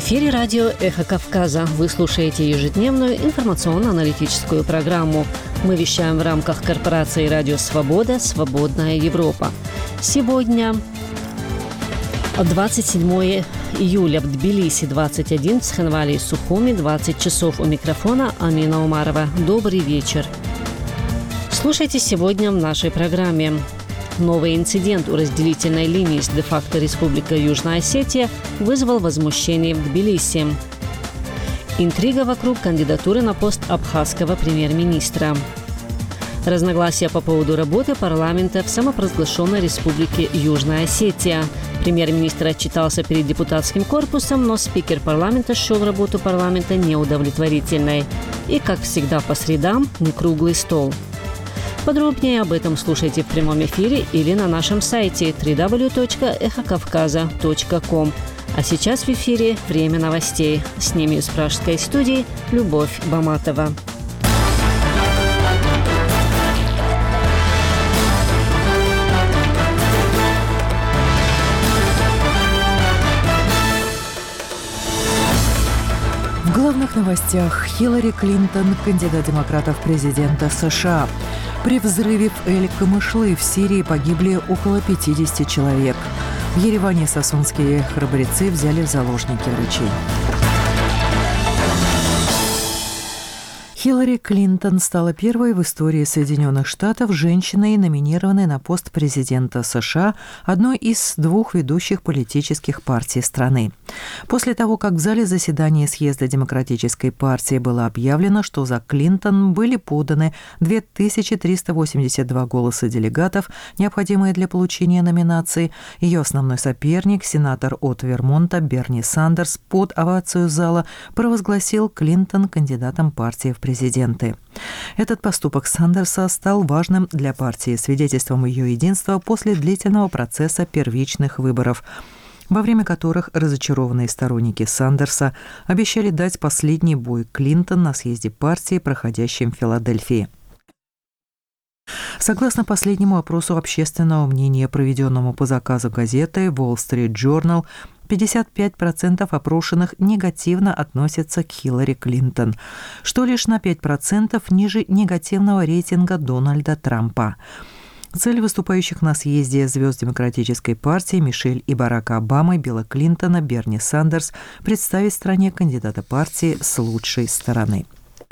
эфире радио «Эхо Кавказа». Вы слушаете ежедневную информационно-аналитическую программу. Мы вещаем в рамках корпорации «Радио Свобода. Свободная Европа». Сегодня 27 июля в Тбилиси 21, в Цхинвале и Сухуми 20 часов. У микрофона Амина Умарова. Добрый вечер. Слушайте сегодня в нашей программе. Новый инцидент у разделительной линии с де-факто Республикой Южная Осетия вызвал возмущение в Тбилиси. Интрига вокруг кандидатуры на пост абхазского премьер-министра. Разногласия по поводу работы парламента в самопровозглашенной Республике Южная Осетия. Премьер-министр отчитался перед депутатским корпусом, но спикер парламента счел работу парламента неудовлетворительной. И, как всегда, по средам не круглый стол. Подробнее об этом слушайте в прямом эфире или на нашем сайте www.ekhokavkaza.com. А сейчас в эфире «Время новостей». С ними из пражской студии Любовь Баматова. В главных новостях: Хиллари Клинтон, кандидат демократов президента США. При взрыве в Эль-Камышлы в Сирии погибли около 50 человек. В Ереване сассунские храбрецы взяли в заложники врачей. Хиллари Клинтон стала первой в истории Соединенных Штатов женщиной, номинированной на пост президента США, одной из двух ведущих политических партий страны. После того, как в зале заседания съезда Демократической партии было объявлено, что за Клинтон были поданы 2382 голоса делегатов, необходимые для получения номинации, ее основной соперник, сенатор от Вермонта Берни Сандерс, под овацию зала провозгласил Клинтон кандидатом партии в президенты. Этот поступок Сандерса стал важным для партии, свидетельством ее единства после длительного процесса первичных выборов, во время которых разочарованные сторонники Сандерса обещали дать последний бой Клинтон на съезде партии, проходящем в Филадельфии. Согласно последнему опросу общественного мнения, проведенному по заказу газеты Wall Street Journal, 55% опрошенных негативно относятся к Хиллари Клинтон, что лишь на 5% ниже негативного рейтинга Дональда Трампа. Цель выступающих на съезде звезд Демократической партии Мишель и Барака Обамы, Билла Клинтона, Берни Сандерс представить стране кандидата партии с лучшей стороны.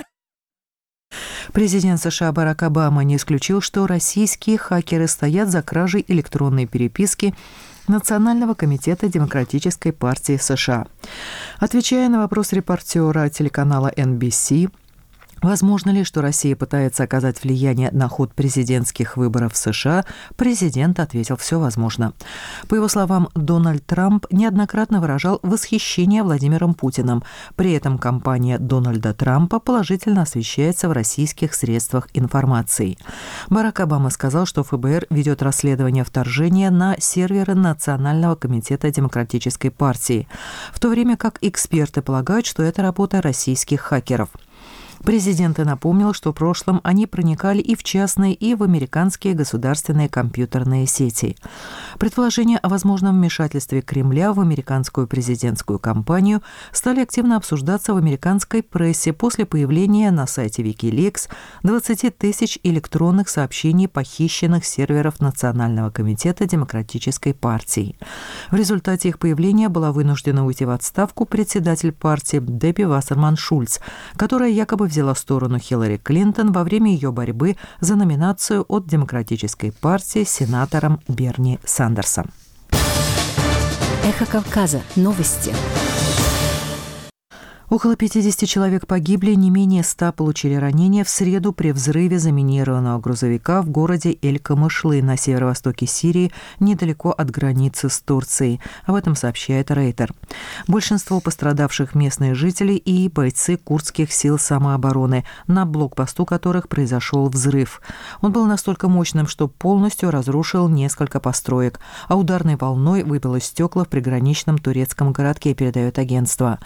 Президент США Барак Обама не исключил, что российские хакеры стоят за кражей электронной переписки Национального комитета Демократической партии США. Отвечая на вопрос репортера телеканала NBC, возможно ли, что Россия пытается оказать влияние на ход президентских выборов в США, президент ответил: все возможно. По его словам, Дональд Трамп неоднократно выражал восхищение Владимиром Путиным. При этом кампания Дональда Трампа положительно освещается в российских средствах информации. Барак Обама сказал, что ФБР ведет расследование вторжения на серверы Национального комитета Демократической партии, в то время как эксперты полагают, что это работа российских хакеров. Президент напомнил, что в прошлом они проникали и в частные, и в американские государственные компьютерные сети. Предположения о возможном вмешательстве Кремля в американскую президентскую кампанию стали активно обсуждаться в американской прессе после появления на сайте Wikileaks 20 тысяч электронных сообщений похищенных серверов Национального комитета Демократической партии. В результате их появления была вынуждена уйти в отставку председатель партии Дебби Вассерман-Шульц, которая якобы взяла сторону Хиллари Клинтон во время ее борьбы за номинацию от Демократической партии с сенатором Берни Сандерсом. Эхо Кавказа. Новости. Около 50 человек погибли, не менее 100 получили ранения в среду при взрыве заминированного грузовика в городе Эль-Камышлы на северо-востоке Сирии, недалеко от границы с Турцией. Об этом сообщает Рейтер. Большинство пострадавших местные жители и бойцы курдских сил самообороны, на блокпосту которых произошел взрыв. Он был настолько мощным, что полностью разрушил несколько построек, а ударной волной выбило стекла в приграничном турецком городке, передает агентство.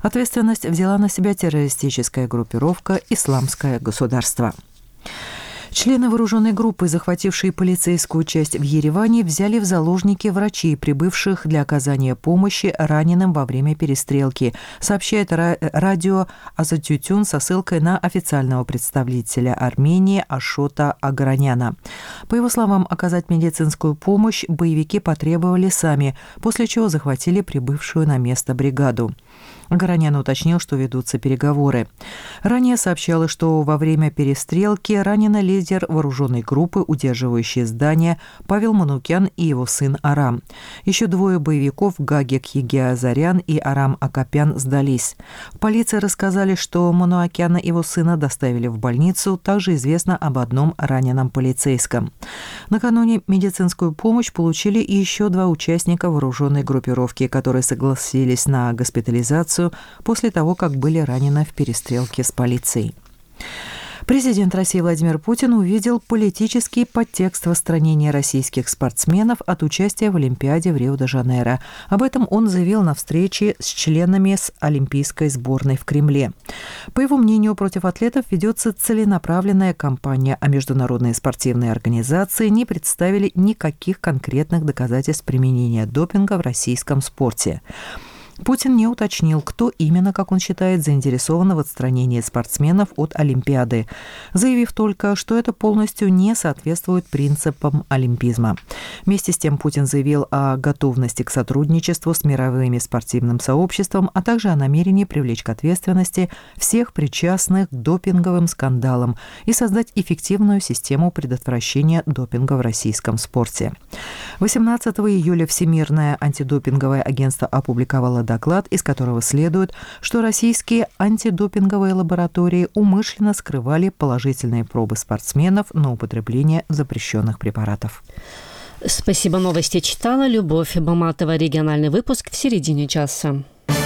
Ответственность взяла на себя террористическая группировка «Исламское государство». Члены вооруженной группы, захватившие полицейскую часть в Ереване, взяли в заложники врачей, прибывших для оказания помощи раненым во время перестрелки, сообщает радио Азатютюн со ссылкой на официального представителя Армении Ашота Агараняна. По его словам, оказать медицинскую помощь боевики потребовали сами, после чего захватили прибывшую на место бригаду. Агаранян уточнил, что ведутся переговоры. Ранее сообщалось, что во время перестрелки ранен лидер вооруженной группы, удерживающий здание, Павел Манукян и его сын Арам. Еще двое боевиков Гагик Егиазарян и Арам Акопян сдались. В полиции рассказали, что Манукяна и его сына доставили в больницу. Также известно об одном раненом полицейском. Накануне медицинскую помощь получили и еще два участника вооруженной группировки, которые согласились на госпитализацию после того, как были ранены в перестрелке с полицией. Президент России Владимир Путин увидел политический подтекст в отстранении российских спортсменов от участия в Олимпиаде в Рио-де-Жанейро. Об этом он заявил на встрече с членами с Олимпийской сборной в Кремле. По его мнению, против атлетов ведется целенаправленная кампания, а международные спортивные организации не представили никаких конкретных доказательств применения допинга в российском спорте. Путин не уточнил, кто именно, как он считает, заинтересован в отстранении спортсменов от Олимпиады, заявив только, что это полностью не соответствует принципам олимпизма. Вместе с тем Путин заявил о готовности к сотрудничеству с мировым спортивным сообществом, а также о намерении привлечь к ответственности всех причастных к допинговым скандалам и создать эффективную систему предотвращения допинга в российском спорте. 18 июля Всемирное антидопинговое агентство опубликовало доклад, из которого следует, что российские антидопинговые лаборатории умышленно скрывали положительные пробы спортсменов на употребление запрещенных препаратов. Спасибо. Новости читала Любовь Баматова. Региональный выпуск в середине часа.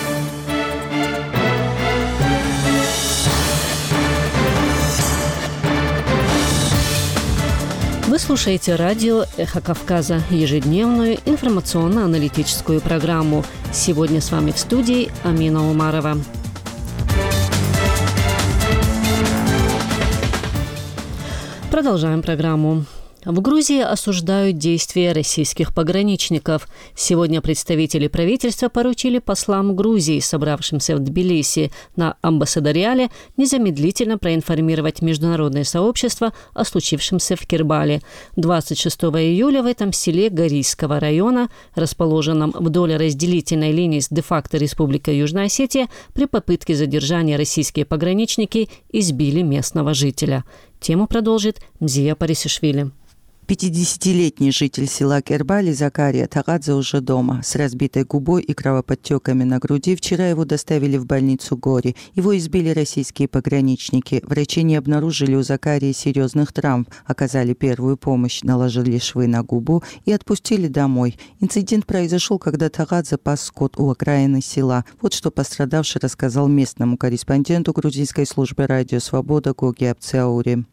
Вы слушаете радио «Эхо Кавказа», ежедневную информационно-аналитическую программу. Сегодня с вами в студии Амина Умарова. Продолжаем программу. В Грузии осуждают действия российских пограничников. Сегодня представители правительства поручили послам Грузии, собравшимся в Тбилиси на амбассадориале, незамедлительно проинформировать международное сообщество о случившемся в Кирбале. 26 июля в этом селе Горийского района, расположенном вдоль разделительной линии с де-факто Республикой Южная Осетия, при попытке задержания российские пограничники избили местного жителя. Тему продолжит Мзия Парисишвили. 50-летний житель села Кирбали Закария Тагадзе уже дома. С разбитой губой и кровоподтеками на груди вчера его доставили в больницу Гори. Его избили российские пограничники. Врачи не обнаружили у Закарии серьезных травм, оказали первую помощь, наложили швы на губу и отпустили домой. Инцидент произошел, когда Тагадзе пас скот у окраины села. Вот что пострадавший рассказал местному корреспонденту грузинской службы «Радио Свобода» Гоги Апциаури.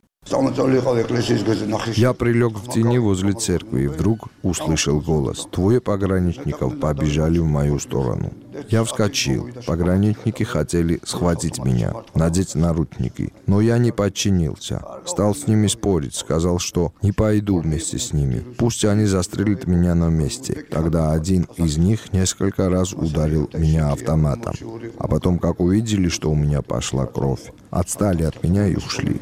Я прилег в тени возле церкви и вдруг услышал голос. Двое пограничников побежали в мою сторону. Я вскочил. Пограничники хотели схватить меня, надеть наручники. Но я не подчинился. Стал с ними спорить, сказал, что не пойду вместе с ними. Пусть они застрелят меня на месте. Тогда один из них несколько раз ударил меня автоматом. А потом, как увидели, что у меня пошла кровь, отстали от меня и ушли.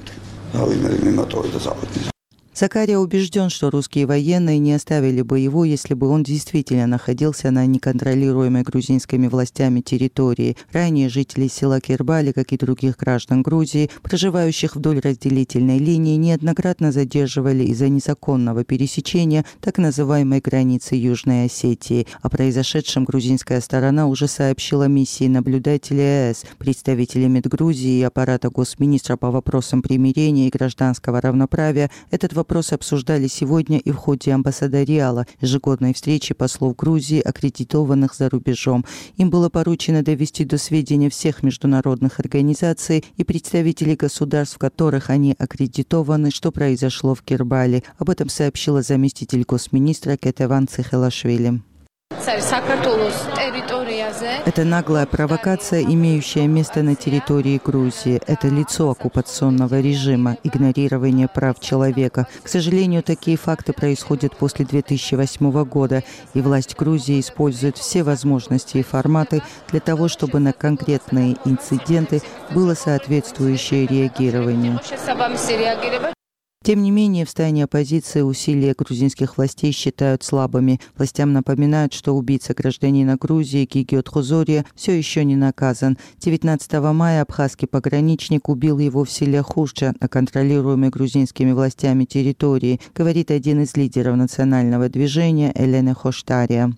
Закария убежден, что русские военные не оставили бы его, если бы он действительно находился на неконтролируемой грузинскими властями территории. Ранее жители села Кирбали, как и других граждан Грузии, проживающих вдоль разделительной линии, неоднократно задерживали из-за незаконного пересечения так называемой границы Южной Осетии. О произошедшем грузинская сторона уже сообщила миссии наблюдателей ЕС, представители МИД Грузии и аппарата госминистра по вопросам примирения и гражданского равноправия. Этот вопрос обсуждали сегодня и в ходе амбассадориала, ежегодной встречи послов Грузии, аккредитованных за рубежом. Им было поручено довести до сведения всех международных организаций и представителей государств, в которых они аккредитованы, что произошло в Кирбали. Об этом сообщила заместитель госминистра Кетеван Цихелашвили. Это наглая провокация, имеющая место на территории Грузии. Это лицо оккупационного режима, игнорирование прав человека. К сожалению, такие факты происходят после 2008 года, и власть Грузии использует все возможности и форматы для того, чтобы на конкретные инциденты было соответствующее реагирование. Тем не менее, в стане оппозиции усилия грузинских властей считают слабыми. Властям напоминают, что убийца гражданина Грузии Гигиот Хузория все еще не наказан. 19 мая абхазский пограничник убил его в селе Хурча на контролируемой грузинскими властями территории, говорит один из лидеров национального движения Элена Хоштария.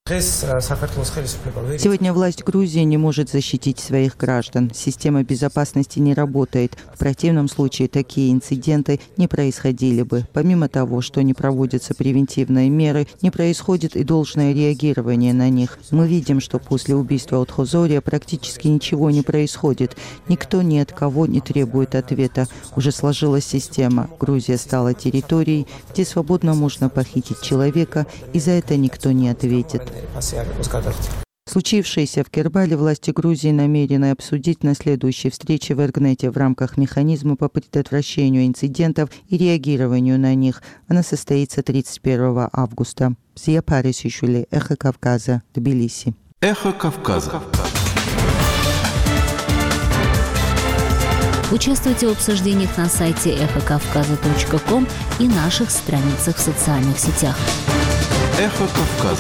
Сегодня власть Грузии не может защитить своих граждан. Система безопасности не работает. В противном случае такие инциденты не происходили бы. Помимо того, что не проводятся превентивные меры, не происходит и должное реагирование на них. Мы видим, что после убийства от Хузория практически ничего не происходит. Никто ни от кого не требует ответа. Уже сложилась система. Грузия стала территорией, где свободно можно похитить человека, и за это никто не ответит. Случившееся в Кербале власти Грузии намерены обсудить на следующей встрече в Эргнете в рамках механизма по предотвращению инцидентов и реагированию на них. Она состоится 31 августа. Зия Парисишвили, Эхо Кавказа, Тбилиси. Эхо Кавказа. Участвуйте в обсуждениях на сайте эхокавказа.ком и наших страницах в социальных сетях. Эхо Кавказа.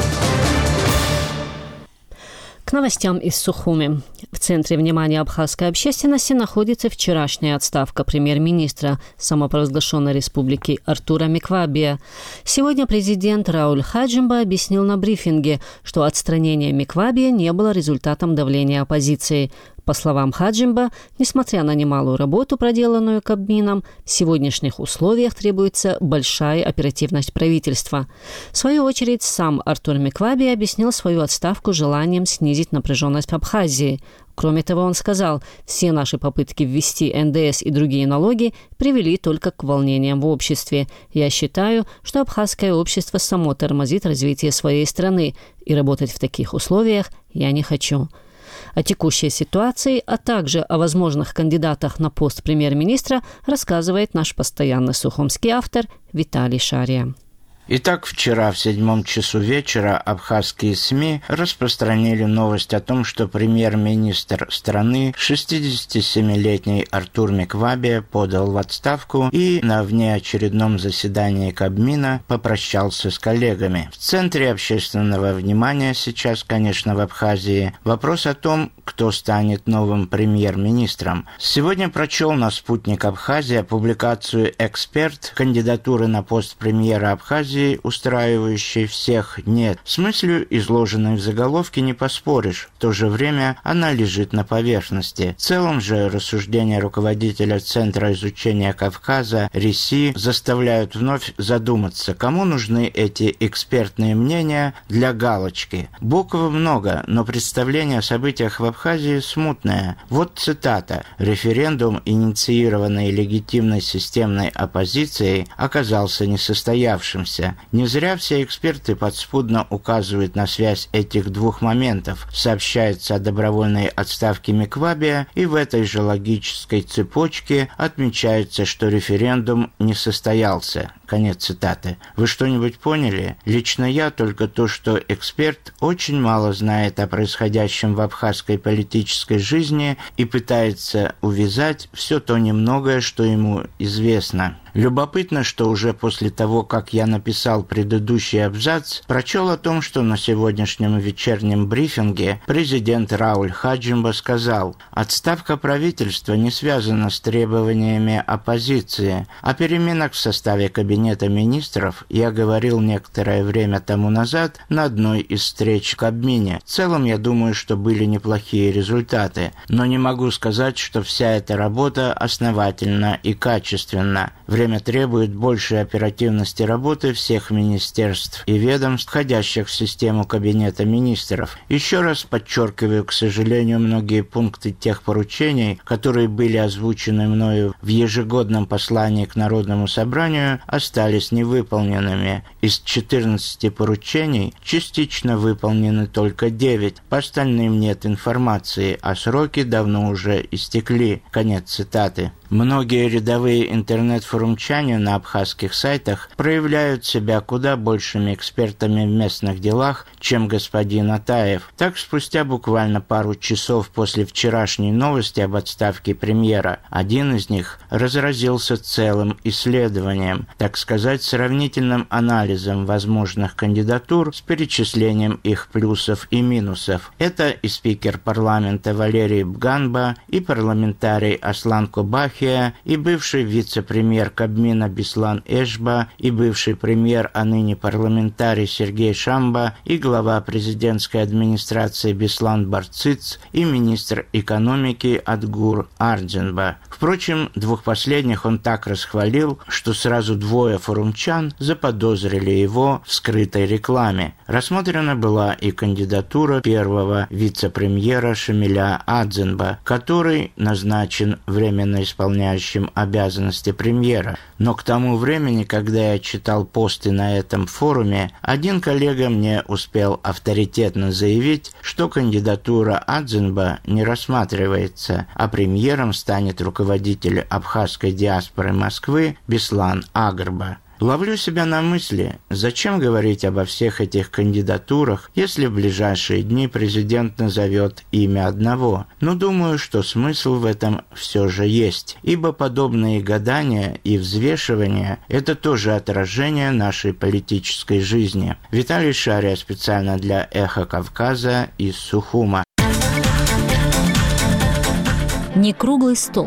К новостям из Сухуми. В центре внимания абхазской общественности находится вчерашняя отставка премьер-министра самопровозглашенной республики Артура Миквабия. Сегодня президент Рауль Хаджимба объяснил на брифинге, что отстранение Миквабия не было результатом давления оппозиции. По словам Хаджимба, несмотря на немалую работу, проделанную Кабмином, в сегодняшних условиях требуется большая оперативность правительства. В свою очередь, сам Артур Микваби объяснил свою отставку желанием снизить напряженность в Абхазии. Кроме того, он сказал, все наши попытки ввести НДС и другие налоги привели только к волнениям в обществе. Я считаю, что абхазское общество само тормозит развитие своей страны, и работать в таких условиях я не хочу. О текущей ситуации, а также о возможных кандидатах на пост премьер-министра рассказывает наш постоянный сухумский автор Виталий Шария. Итак, вчера в 7 часу вечера абхазские СМИ распространили новость о том, что премьер-министр страны, 67-летний Артур Миквабия, подал в отставку и на внеочередном заседании Кабмина попрощался с коллегами. В центре общественного внимания сейчас, конечно, в Абхазии вопрос о том, кто станет новым премьер-министром. Сегодня прочел на «Спутник Абхазия» публикацию «Эксперт» кандидатуры на пост премьера Абхазии, устраивающей всех, нет. С мыслью, изложенной в заголовке, не поспоришь. В то же время она лежит на поверхности. В целом же рассуждения руководителя Центра изучения Кавказа РИСИ заставляют вновь задуматься, кому нужны эти экспертные мнения для галочки. Букв много, но представление о событиях в Абхазии смутное. Вот цитата. «Референдум, инициированный легитимной системной оппозицией, оказался несостоявшимся. Не зря все эксперты подспудно указывают на связь этих двух моментов. Сообщается о добровольной отставке Миквабия, и в этой же логической цепочке отмечается, что референдум не состоялся». Конец цитаты. Вы что-нибудь поняли? Лично я только то, что эксперт очень мало знает о происходящем в абхазской политической жизни и пытается увязать все то немногое, что ему известно. Любопытно, что уже после того, как я написал предыдущий абзац, прочел о том, что на сегодняшнем вечернем брифинге президент Рауль Хаджимба сказал: «Отставка правительства не связана с требованиями оппозиции. О переменах в составе Кабинета министров я говорил некоторое время тому назад на одной из встреч в Кабмине. В целом, я думаю, что были неплохие результаты, но не могу сказать, что вся эта работа основательна и качественна. Время требует большей оперативности работы всех министерств и ведомств, входящих в систему Кабинета министров. Еще раз подчеркиваю, к сожалению, многие пункты тех поручений, которые были озвучены мною в ежегодном послании к Народному собранию, остаются остались невыполненными. Из 14 поручений частично выполнены только 9. По остальным нет информации, а сроки давно уже истекли. Конец цитаты. Многие рядовые интернет-форумчане на абхазских сайтах проявляют себя куда большими экспертами в местных делах, чем господин Атаев. Так, спустя буквально пару часов после вчерашней новости об отставке премьера, один из них разразился целым исследованием, так сказать, сравнительным анализом возможных кандидатур с перечислением их плюсов и минусов. Это и спикер парламента Валерий Бганба, и парламентарий Аслан Кобахи, и бывший вице-премьер Кабмина Беслан Эшба, и бывший премьер, а ныне парламентарий Сергей Шамба, и глава президентской администрации Беслан Барциц, и министр экономики Адгур Ардзенба. Впрочем, двух последних он так расхвалил, что сразу 2 форумчан заподозрили его в скрытой рекламе. Рассмотрена была и кандидатура первого вице-премьера Шамиля Адзенба, который назначен временно исполняющим обязанности премьера. Но к тому времени, когда я читал посты на этом форуме, один коллега мне успел авторитетно заявить, что кандидатура Адзенба не рассматривается, а премьером станет руководитель абхазской диаспоры Москвы Беслан Агрба. Ловлю себя на мысли, зачем говорить обо всех этих кандидатурах, если в ближайшие дни президент назовет имя одного. Но думаю, что смысл в этом все же есть, ибо подобные гадания и взвешивания – это тоже отражение нашей политической жизни. Виталий Шария специально для «Эхо Кавказа» из Сухума. Не круглый стол.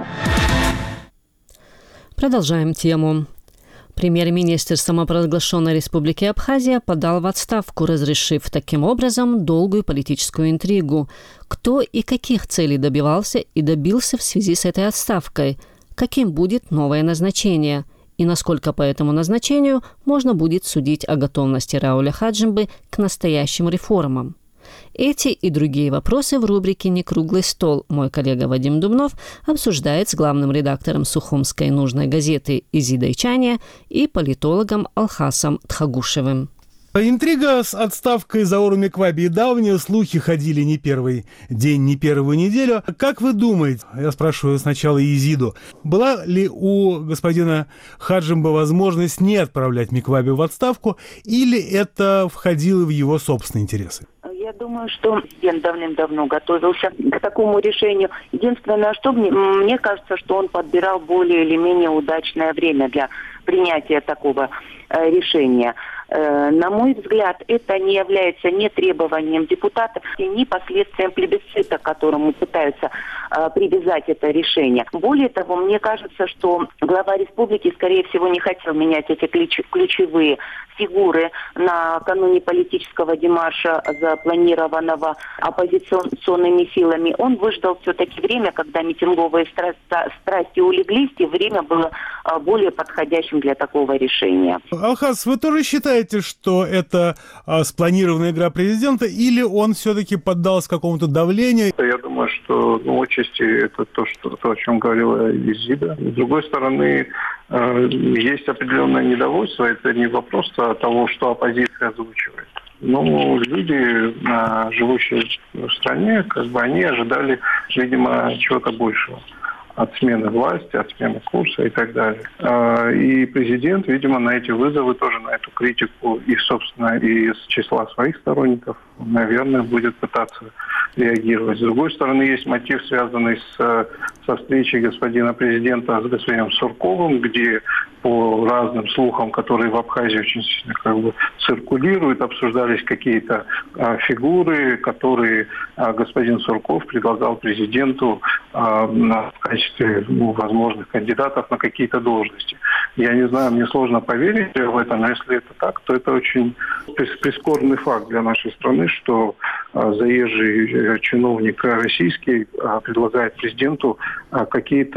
Продолжаем тему. Премьер-министр самопровозглашенной Республики Абхазия подал в отставку, разрешив таким образом долгую политическую интригу. Кто и каких целей добивался и добился в связи с этой отставкой? Каким будет новое назначение? И насколько по этому назначению можно будет судить о готовности Рауля Хаджимбы к настоящим реформам? Эти и другие вопросы в рубрике «Не круглый стол» мой коллега Вадим Дубнов обсуждает с главным редактором Сухумской нужной газеты Изидой Чане и политологом Алхасом Тхагушевым. Интрига с отставкой Зауру Мекваби давние, слухи ходили не первый день, не первую неделю. Как вы думаете, я спрашиваю сначала Изиду, была ли у господина Хаджимба возможность не отправлять Мекваби в отставку, или это входило в его собственные интересы? Я думаю, что президент давным-давно готовился к такому решению. Единственное, что мне кажется, что он подбирал более или менее удачное время для принятия такого решения. На мой взгляд, это не является ни требованием депутатов, ни последствием плебисцита, к которому пытаются привязать это решение. Более того, мне кажется, что глава республики, скорее всего, не хотел менять эти ключевые фигуры накануне политического демарша, запланированного оппозиционными силами. Он выждал все-таки время, когда митинговые страсти улеглись, и время было более подходящим для такого решения. Алхас, вы тоже считаете, что это спланированная игра президента, или он все-таки поддался какому-то давлению? Я думаю, что отчасти это то, о чем говорила Изида. С другой стороны, есть определенное недовольство. Это не вопрос того, что оппозиция озвучивает. Но люди, живущие в стране, они ожидали, видимо, чего-то большего от смены власти, от смены курса и так далее. И президент, видимо, на эти вызовы, тоже на эту критику, и, собственно, из числа своих сторонников, наверное, будет пытаться реагировать. С другой стороны, есть мотив, связанный со встречей господина президента с господином Сурковым, где по разным слухам, которые в Абхазии очень сильно циркулируют, обсуждались какие-то фигуры, которые господин Сурков предлагал президенту в качестве возможных кандидатов на какие-то должности. Я не знаю, мне сложно поверить в это, но если это так, то это очень прискорбный факт для нашей страны, что заезжий чиновник российский предлагает президенту какие-то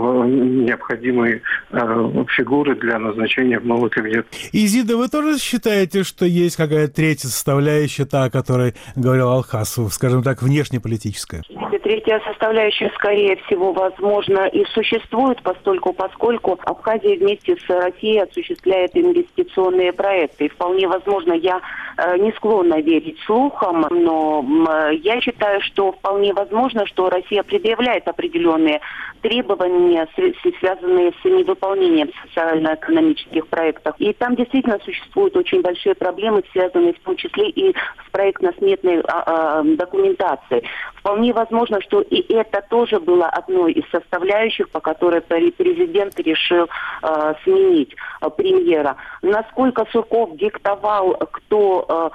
необходимые фигуры для назначения в новый кабинет. Изида, вы тоже считаете, что есть какая-то третья составляющая, та, о которой говорил Алхас, скажем так, внешнеполитическая? Третья составляющая, скорее всего, возможно, и существует, поскольку Абхазия вместе с Россией осуществляет инвестиционные проекты. И вполне возможно, я не склонна верить слухам, но я считаю, что вполне возможно, что Россия предъявляет определенные требования, связанные с невыполнением социально-экономических проектов. И там действительно существуют очень большие проблемы, связанные в том числе и с проектно-сметной документацией. Вполне возможно, что и это тоже было одной из составляющих, по которой президент решил сменить премьера. Насколько Сурков диктовал, кто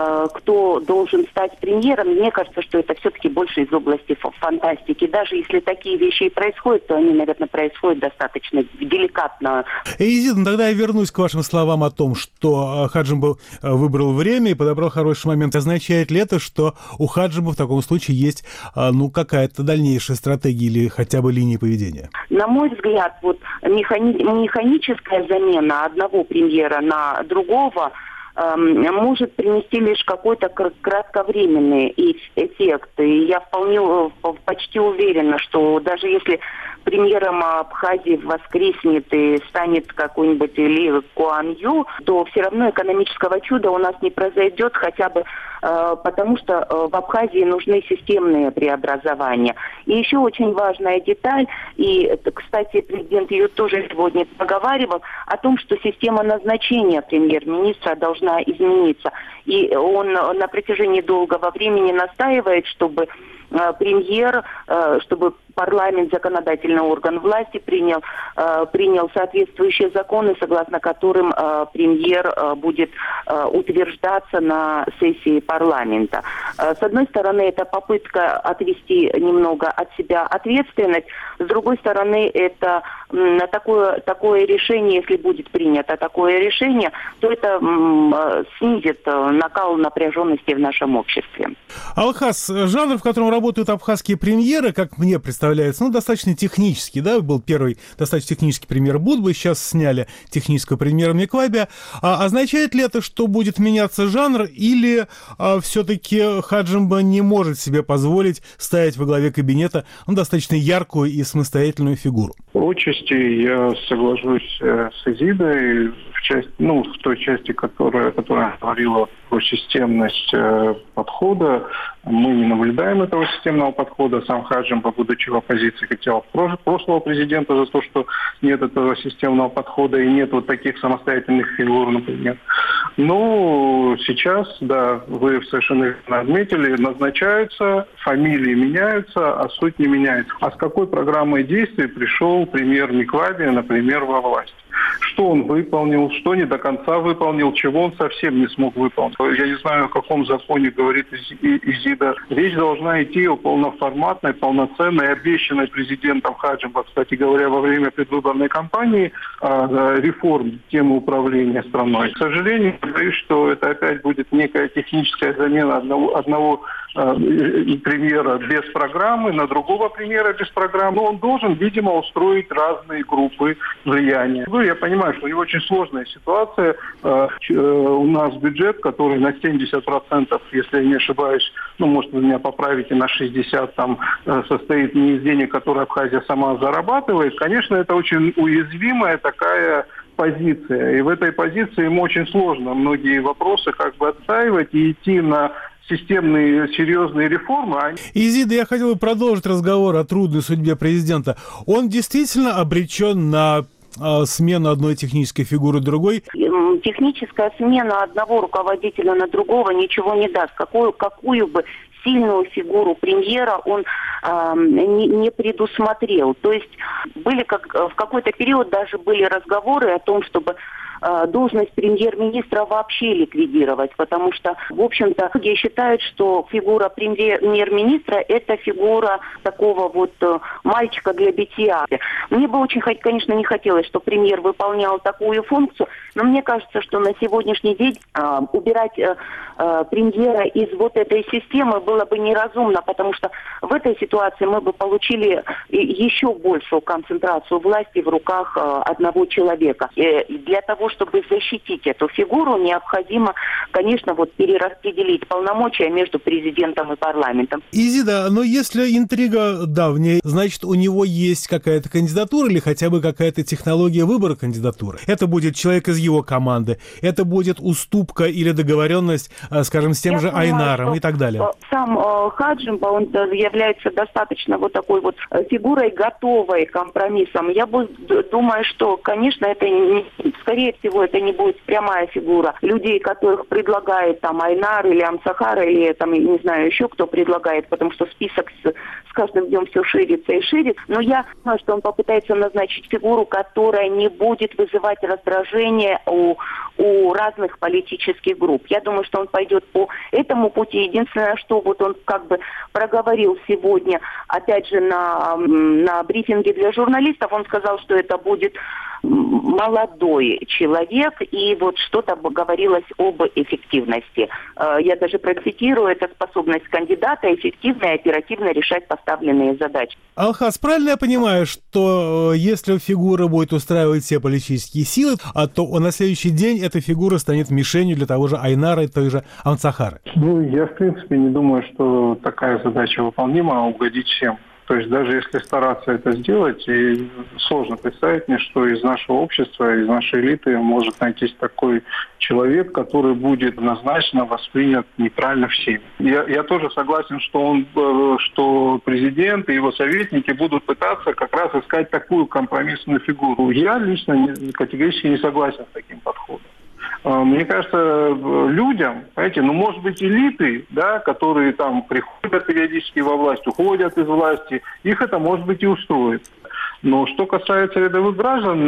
должен стать премьером, мне кажется, что это все-таки больше из области фантастики. Даже если такие вещи и происходят, то они, наверное, происходят достаточно деликатно. Изида, тогда я вернусь к вашим словам о том, что Хаджимбов выбрал время и подобрал хороший момент. Означает ли это, что у Хаджимова в таком случае есть какая-то дальнейшая стратегия или хотя бы линия поведения? На мой взгляд, механическая замена одного премьера на другого может принести лишь какой-то кратковременный эффект. И я почти уверена, что даже если премьером Абхазии воскреснет и станет какой-нибудь Ли Куан Ю, то все равно экономического чуда у нас не произойдет, хотя бы потому что в Абхазии нужны системные преобразования. И еще очень важная деталь, и, кстати, президент ее тоже сегодня проговаривал, о том, что система назначения премьер-министра должна измениться. И он на протяжении долгого времени настаивает, чтобы премьер, чтобы парламент, законодательный орган власти, принял соответствующие законы, согласно которым премьер будет утверждаться на сессии парламента. С одной стороны, это попытка отвести немного от себя ответственность. С другой стороны, это такое решение, если будет принято такое решение, то это снизит накал напряженности в нашем обществе. Алхас, жанр, в котором работают абхазские премьеры, как мне представляется, достаточно технический, да, был первый достаточно технический премьер Будбы, сейчас сняли технического премьера Меквабия. Означает ли это, что будет меняться жанр, или все-таки Хаджимба не может себе позволить ставить во главе кабинета достаточно яркую и самостоятельную фигуру? Отчасти я соглашусь с Изидой в той части, которая говорила про системность подхода. Мы не наблюдаем этого системного подхода. Сам Хаджимба, будучи в оппозиции, хотел прошлого президента за то, что нет этого системного подхода и нет вот таких самостоятельных фигур, например. Но сейчас, да, вы совершенно верно отметили, назначаются, фамилии меняются, а суть не меняется. А с какой программой действий пришел премьер Меквабия, например, во власть? Что он выполнил, что не до конца выполнил, чего он совсем не смог выполнить. Я не знаю, о каком законе говорит Изида. Речь должна идти о полноформатной, полноценной, обещанной президентом Хаджимба, кстати говоря, во время предвыборной кампании реформ темы управления страной. К сожалению, боюсь, что это опять будет некая техническая замена одного премьера без программы на другого премьера без программы. Но он должен, видимо, устроить разные группы влияния. Я понимаю, что у него очень сложная ситуация. У нас бюджет, который на 70%, если я не ошибаюсь, может, вы меня поправите, на 60% состоит не из денег, которые Абхазия сама зарабатывает. Конечно, это очень уязвимая такая позиция. И в этой позиции ему очень сложно многие вопросы отстаивать и идти на системные, серьезные реформы. Изида, я хотел бы продолжить разговор о трудной судьбе президента. Он действительно обречен на смену одной технической фигуры другой? Техническая смена одного руководителя на другого ничего не даст. Какую бы сильную фигуру премьера он не предусмотрел. То есть в какой-то период даже были разговоры о том, чтобы должность премьер-министра вообще ликвидировать, потому что, в общем-то, многие считают, что фигура премьер-министра – это фигура такого вот мальчика для битья. Мне бы очень, конечно, не хотелось, чтобы премьер выполнял такую функцию, но мне кажется, что на сегодняшний день убирать премьера из вот этой системы было бы неразумно, потому что в этой ситуации мы бы получили еще большую концентрацию власти в руках одного человека. И для того, чтобы защитить эту фигуру, необходимо, конечно, вот перераспределить полномочия между президентом и парламентом. Изида, но если интрига давняя, значит, у него есть какая-то кандидатура или хотя бы какая-то технология выбора кандидатуры. Это будет человек из его команды, это будет уступка или договоренность, скажем, с тем же Айнаром и так далее. Сам Хаджимба, он является достаточно вот такой вот фигурой, готовой к компромиссам. Я думаю, что, конечно, это скорее всего, это не будет прямая фигура людей, которых предлагает там Айнар или Амсахар, или там, не знаю, еще кто предлагает, потому что список с каждым днем все ширится и ширится. Но я знаю, что он попытается назначить фигуру, которая не будет вызывать раздражение у разных политических групп. Я думаю, что он пойдет по этому пути. Единственное, что вот он как бы проговорил сегодня, опять же, на брифинге для журналистов, он сказал, что это будет молодой человек, и вот что-то говорилось об эффективности. Я даже процитирую, это способность кандидата эффективно и оперативно решать поставленные задачи. Алхас, правильно я понимаю, что если фигура будет устраивать все политические силы, то на следующий день эта фигура станет мишенью для того же Айнара и той же Амсахара? Я, в принципе, не думаю, что такая задача выполнима, угодить всем. То есть даже если стараться это сделать, и сложно представить мне, что из нашего общества, из нашей элиты может найтись такой человек, который будет однозначно воспринят неправильно всеми. Я тоже согласен, что президент и его советники будут пытаться как раз искать такую компромиссную фигуру. Я лично категорически не согласен с таким подходом. Мне кажется, людям, знаете, может быть, элиты, да, которые там приходят периодически во власть, уходят из власти, их это, может быть, и устроит. Но что касается рядовых граждан,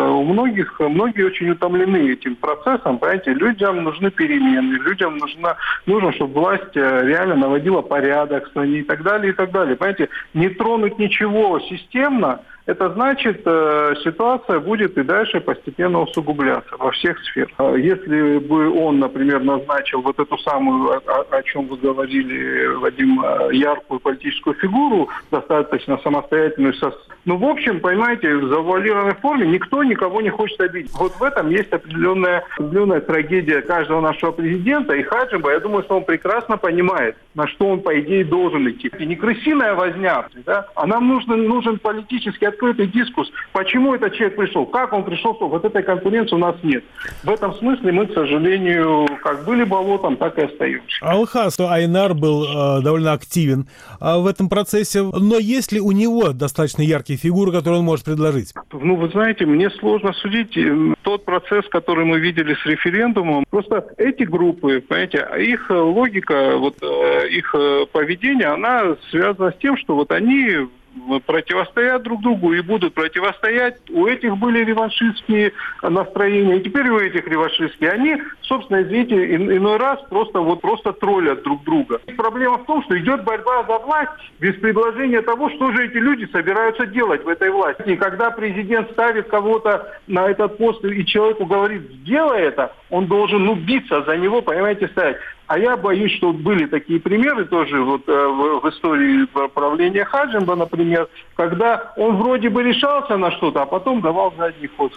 многие очень утомлены этим процессом. Понимаете, людям нужны перемены, людям нужно, чтобы власть реально наводила порядок в стране и так далее, и так далее. Понимаете, не тронуть ничего системно, это значит, ситуация будет и дальше постепенно усугубляться во всех сферах. Если бы он, например, назначил вот эту самую, о чем вы говорили, Вадим, яркую политическую фигуру, достаточно самостоятельную, в общем, понимаете, в завуалированной форме никто никого не хочет обидеть. Вот в этом есть определенная трагедия каждого нашего президента. И Хаджимба, я думаю, что он прекрасно понимает, на что он, по идее, должен идти. И не крысиная возня, да? А нам нужен политически открытый дискурс. Почему этот человек пришел? Как он пришел? Вот этой конкуренции у нас нет. В этом смысле мы, к сожалению, как были болотом, так и остаемся. Алхас Айнар был довольно активен в этом процессе. Но есть ли у него достаточно яркие фигуры, которые он может предложить? Вы знаете, мне сложно судить. Тот процесс, который мы видели с референдумом, просто эти группы, понимаете, их логика, их поведение, она связана с тем, что они противостоят друг другу и будут противостоять. У этих были реваншистские настроения, и теперь у этих реваншистские. Они, собственно, извините, иной раз просто троллят друг друга. Проблема в том, что идет борьба за власть без предложения того, что же эти люди собираются делать в этой власти. И когда президент ставит кого-то на этот пост и человеку говорит, сделай это, он должен биться за него, понимаете, стоять. А я боюсь, что были такие примеры тоже в истории правления Хаджимба, например, когда он вроде бы решался на что-то, а потом давал задний ход.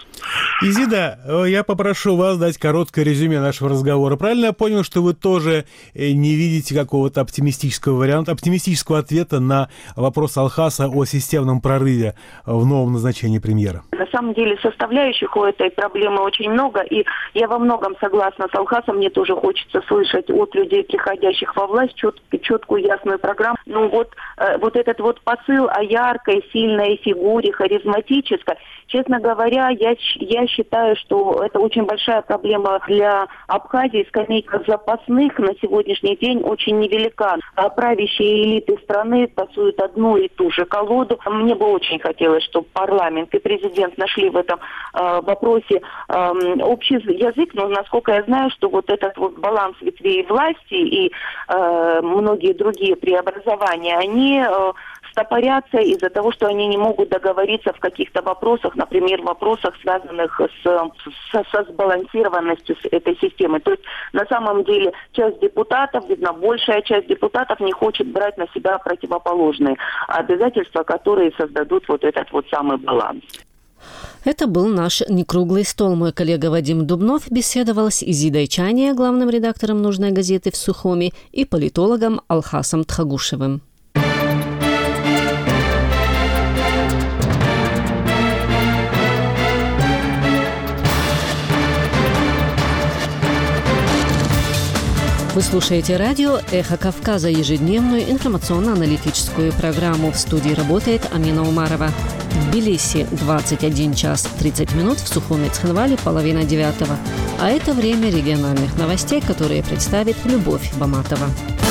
Изида, я попрошу вас дать короткое резюме нашего разговора. Правильно я понял, что вы тоже не видите какого-то оптимистического варианта, оптимистического ответа на вопрос Алхаса о системном прорыве в новом назначении премьера? На самом деле составляющих у этой проблемы очень много, и я во многом многом согласна с Алхасом. Мне тоже хочется слышать от людей, приходящих во власть, четкую, ясную программу. Ну вот этот вот посыл о яркой, сильной фигуре, харизматической, честно говоря, я считаю, что это очень большая проблема для Абхазии. Скамейка запасных на сегодняшний день очень невелика. Правящие элиты страны тасуют одну и ту же колоду. Мне бы очень хотелось, чтобы парламент и президент нашли в этом вопросе общий язык, но насколько я знаю, что вот этот вот баланс ветвей власти и многие другие преобразования, они стопорятся из-за того, что они не могут договориться в каких-то вопросах, например, в вопросах, связанных со сбалансированностью этой системы. То есть на самом деле часть депутатов, видно, большая часть депутатов не хочет брать на себя противоположные обязательства, которые создадут вот этот вот самый баланс. Это был наш некруглый стол. Мой коллега Вадим Дубнов беседовал с Изидой Чания, главным редактором «Нужной газеты» в Сухуми, и политологом Алхасом Тхагушевым. Вы слушаете радио «Эхо Кавказа», ежедневную информационно-аналитическую программу. В студии работает Амина Умарова. В Тбилиси 21 час 30 минут, в Сухуми Цхинвали 8:30. А это время региональных новостей, которые представит Любовь Баматова.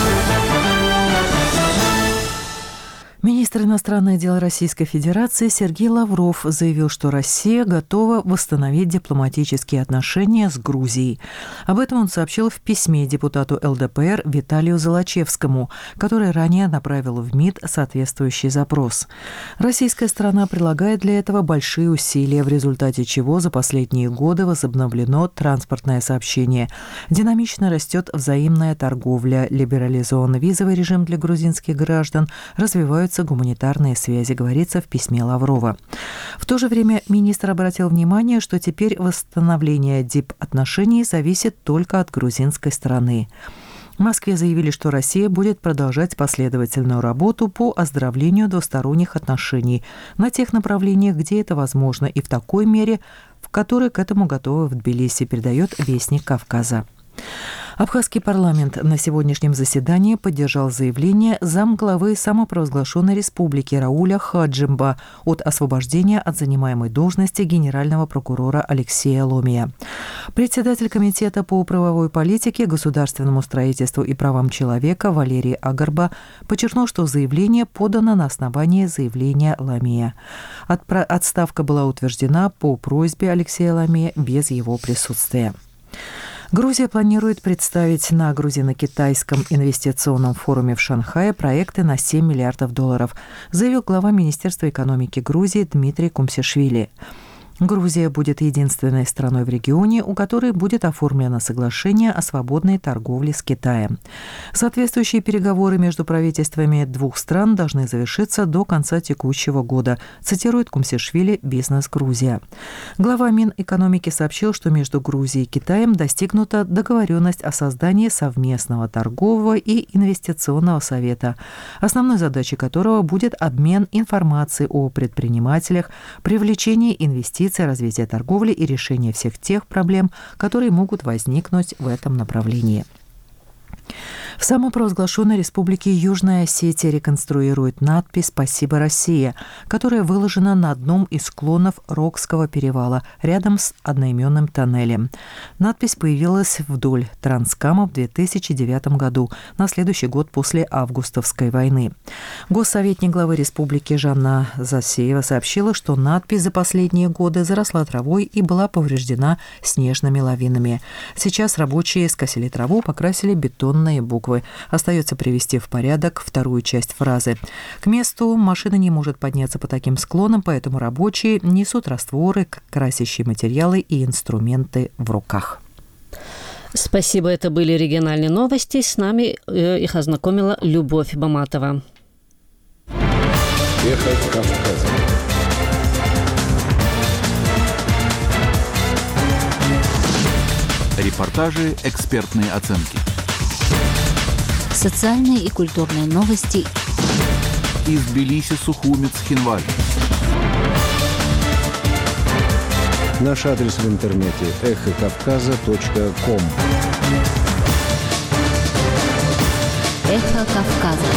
Министр иностранных дел Российской Федерации Сергей Лавров заявил, что Россия готова восстановить дипломатические отношения с Грузией. Об этом он сообщил в письме депутату ЛДПР Виталию Золочевскому, который ранее направил в МИД соответствующий запрос. Российская сторона прилагает для этого большие усилия, в результате чего за последние годы возобновлено транспортное сообщение. Динамично растет взаимная торговля, либерализован визовый режим для грузинских граждан, развиваются гуманитарные связи, говорится в письме Лаврова. В то же время министр обратил внимание, что теперь восстановление дипотношений зависит только от грузинской стороны. В Москве заявили, что Россия будет продолжать последовательную работу по оздоровлению двусторонних отношений на тех направлениях, где это возможно, и в такой мере, в которой к этому готовы в Тбилиси, передает Вестник Кавказа. Абхазский парламент на сегодняшнем заседании поддержал заявление замглавы самопровозглашенной республики Рауля Хаджимба от освобождения от занимаемой должности генерального прокурора Алексея Ломия. Председатель Комитета по правовой политике, государственному строительству и правам человека Валерий Агарба подчеркнул, что заявление подано на основании заявления Ломия. Отставка была утверждена по просьбе Алексея Ломия без его присутствия. Грузия планирует представить на грузино-китайском инвестиционном форуме в Шанхае проекты на $7 миллиардов, заявил глава Министерства экономики Грузии Дмитрий Кумсишвили. Грузия будет единственной страной в регионе, у которой будет оформлено соглашение о свободной торговле с Китаем. Соответствующие переговоры между правительствами двух стран должны завершиться до конца текущего года, цитирует Кумсишвили «Бизнес Грузия». Глава Минэкономики сообщил, что между Грузией и Китаем достигнута договоренность о создании совместного торгового и инвестиционного совета, основной задачей которого будет обмен информацией о предпринимателях, привлечение инвестиций, развитие торговли и решение всех тех проблем, которые могут возникнуть в этом направлении. В самопровозглашенной республике Южная Осетия реконструирует надпись «Спасибо, Россия», которая выложена на одном из склонов Рокского перевала, рядом с одноименным тоннелем. Надпись появилась вдоль Транскама в 2009 году, на следующий год после августовской войны. Госсоветник главы республики Жанна Засеева сообщила, что надпись за последние годы заросла травой и была повреждена снежными лавинами. Сейчас рабочие скосили траву, покрасили бетонные буквы. Остается привести в порядок вторую часть фразы. К месту машина не может подняться по таким склонам, поэтому рабочие несут растворы, красящие материалы и инструменты в руках. Спасибо, это были региональные новости. С нами их ознакомила Любовь Баматова. Эхо Кавказа. Репортажи, экспертные оценки. Социальные и культурные новости Из Тбилиси, Сухуми, Цхинвали. Наш адрес в интернете эхокавказа.ком. Эхо Кавказа.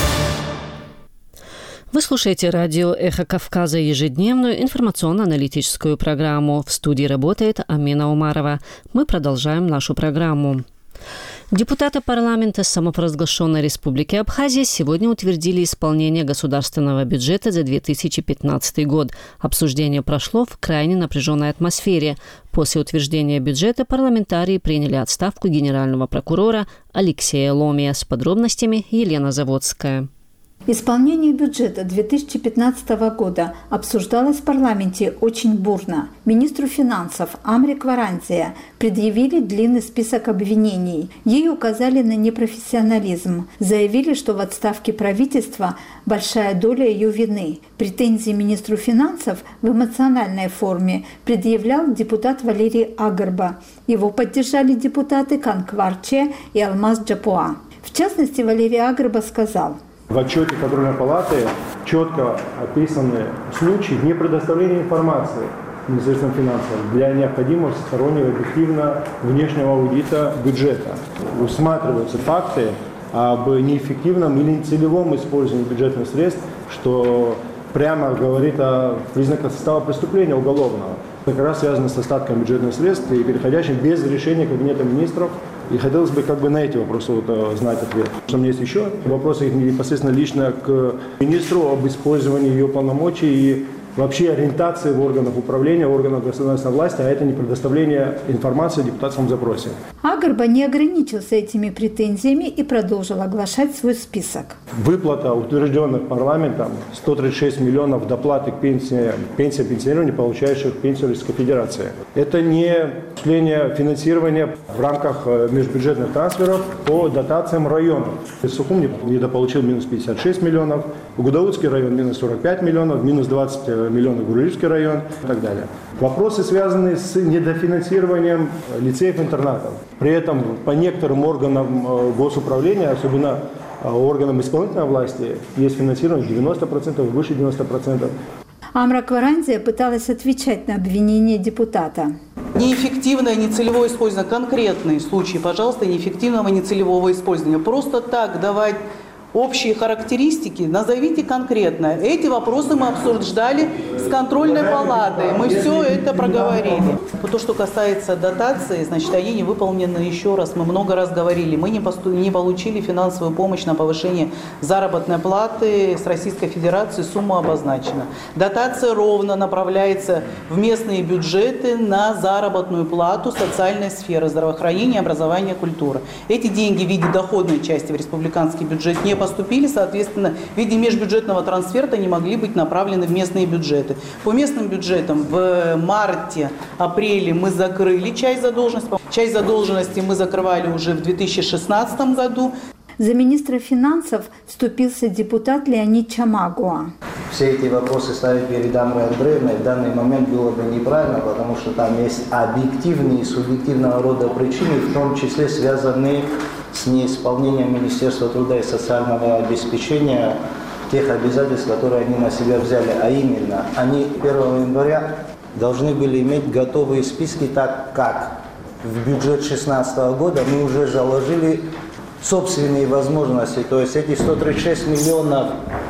Вы слушаете радио «Эхо Кавказа», ежедневную информационно-аналитическую программу. В студии работает Амина Умарова. Мы продолжаем нашу программу. Депутаты парламента самопровозглашенной Республики Абхазия сегодня утвердили исполнение государственного бюджета за 2015 год. Обсуждение прошло в крайне напряженной атмосфере. После утверждения бюджета парламентарии приняли отставку генерального прокурора Алексея Ломия. С подробностями Елена Заводская. Исполнение бюджета 2015 года обсуждалось в парламенте очень бурно. Министру финансов Амре Кварандзе предъявили длинный список обвинений. Ей указали на непрофессионализм. Заявили, что в отставке правительства большая доля ее вины. Претензии министру финансов в эмоциональной форме предъявлял депутат Валерий Агарба. Его поддержали депутаты Канкварче и Алмаз Джапуа. В частности, Валерий Агарба сказал: в отчете контрольной палаты четко описаны случаи непредоставления информации Министерством финансов для необходимого всестороннего объективного внешнего аудита бюджета. Усматриваются факты об неэффективном или нецелевом использовании бюджетных средств, что прямо говорит о признаках состава преступления уголовного. Как раз связано с остатком бюджетных средств и переходящим без решения Кабинета министров. И хотелось бы на эти вопросы знать ответ. Что у меня есть еще вопросы непосредственно лично к министру об использовании ее полномочий и вообще ориентации в органах управления, органах государственной власти, а это не предоставление информации в депутатском запросе. Агарба не ограничился этими претензиями и продолжил оглашать свой список. Выплата утвержденных парламентом 136 миллионов доплаты к пенсии пенсионерам, получающих пенсию Российской Федерации. Это не осуществление финансирования в рамках межбюджетных трансферов по дотациям районов. Сухум недополучил минус 56 миллионов, Гудаутский район минус 45 миллионов, минус 20 миллионов Гурильский район и так далее. Вопросы, связанные с недофинансированием лицеев-интернатов. При этом по некоторым органам госуправления, особенно органам исполнительной власти, есть финансирование 90%, выше 90%. Амра Кварандзе пыталась отвечать на обвинения депутата. Неэффективное, нецелевое использование. Конкретные случаи, пожалуйста, неэффективного, нецелевого использования. Просто так давать общие характеристики, назовите конкретно. Эти вопросы мы обсуждали с контрольной палатой. Мы все это проговорили. То, что касается дотации, значит, они не выполнены еще раз. Мы много раз говорили. Мы не получили финансовую помощь на повышение заработной платы с Российской Федерации. Сумма обозначена. Дотация ровно направляется в местные бюджеты на заработную плату социальной сферы, здравоохранения, образования, культуры. Эти деньги в виде доходной части в республиканский бюджет не поступили, соответственно, в виде межбюджетного трансферта не могли быть направлены в местные бюджеты. По местным бюджетам в марте-апреле мы закрыли часть задолженности. Часть задолженности мы закрывали уже в 2016 году. За министра финансов вступился депутат Леонид Чамагуа. Все эти вопросы ставить перед Амрой Андреевной в данный момент было бы неправильно, потому что там есть объективные и субъективного рода причины, в том числе связанные с неисполнением Министерства труда и социального обеспечения тех обязательств, которые они на себя взяли. А именно, они 1 января должны были иметь готовые списки, так как в бюджет 2016 года мы уже заложили собственные возможности. То есть эти 136 миллионов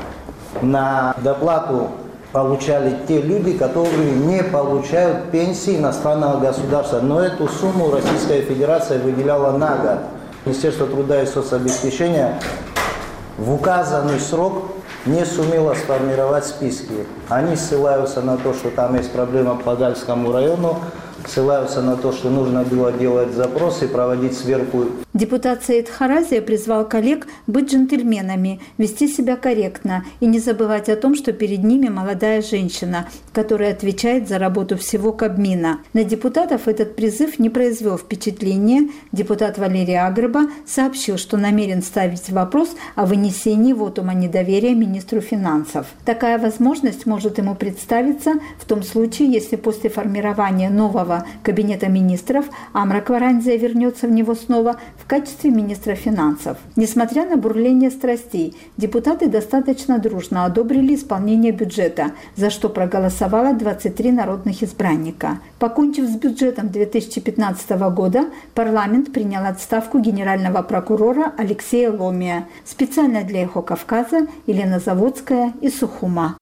на доплату получали те люди, которые не получают пенсии иностранного государства. Но эту сумму Российская Федерация выделяла на год. Министерство труда и соцобеспечения в указанный срок не сумело сформировать списки. Они ссылаются на то, что там есть проблема по Дальскому району, ссылаются на то, что нужно было делать запросы, проводить сверку. Депутат Саид Харазия призвал коллег быть джентльменами, вести себя корректно и не забывать о том, что перед ними молодая женщина, которая отвечает за работу всего Кабмина. На депутатов этот призыв не произвел впечатления. Депутат Валерий Агарба сообщил, что намерен ставить вопрос о вынесении вотума недоверия министру финансов. Такая возможность может ему представиться в том случае, если после формирования нового Кабинета министров Амра Кварандзе вернется в него снова в качестве министра финансов. Несмотря на бурление страстей, депутаты достаточно дружно одобрили исполнение бюджета, за что проголосовало 23 народных избранника. Покончив с бюджетом 2015 года, парламент принял отставку генерального прокурора Алексея Ломия. Специально для «Эхо Кавказа» Елена Заводская из Сухума.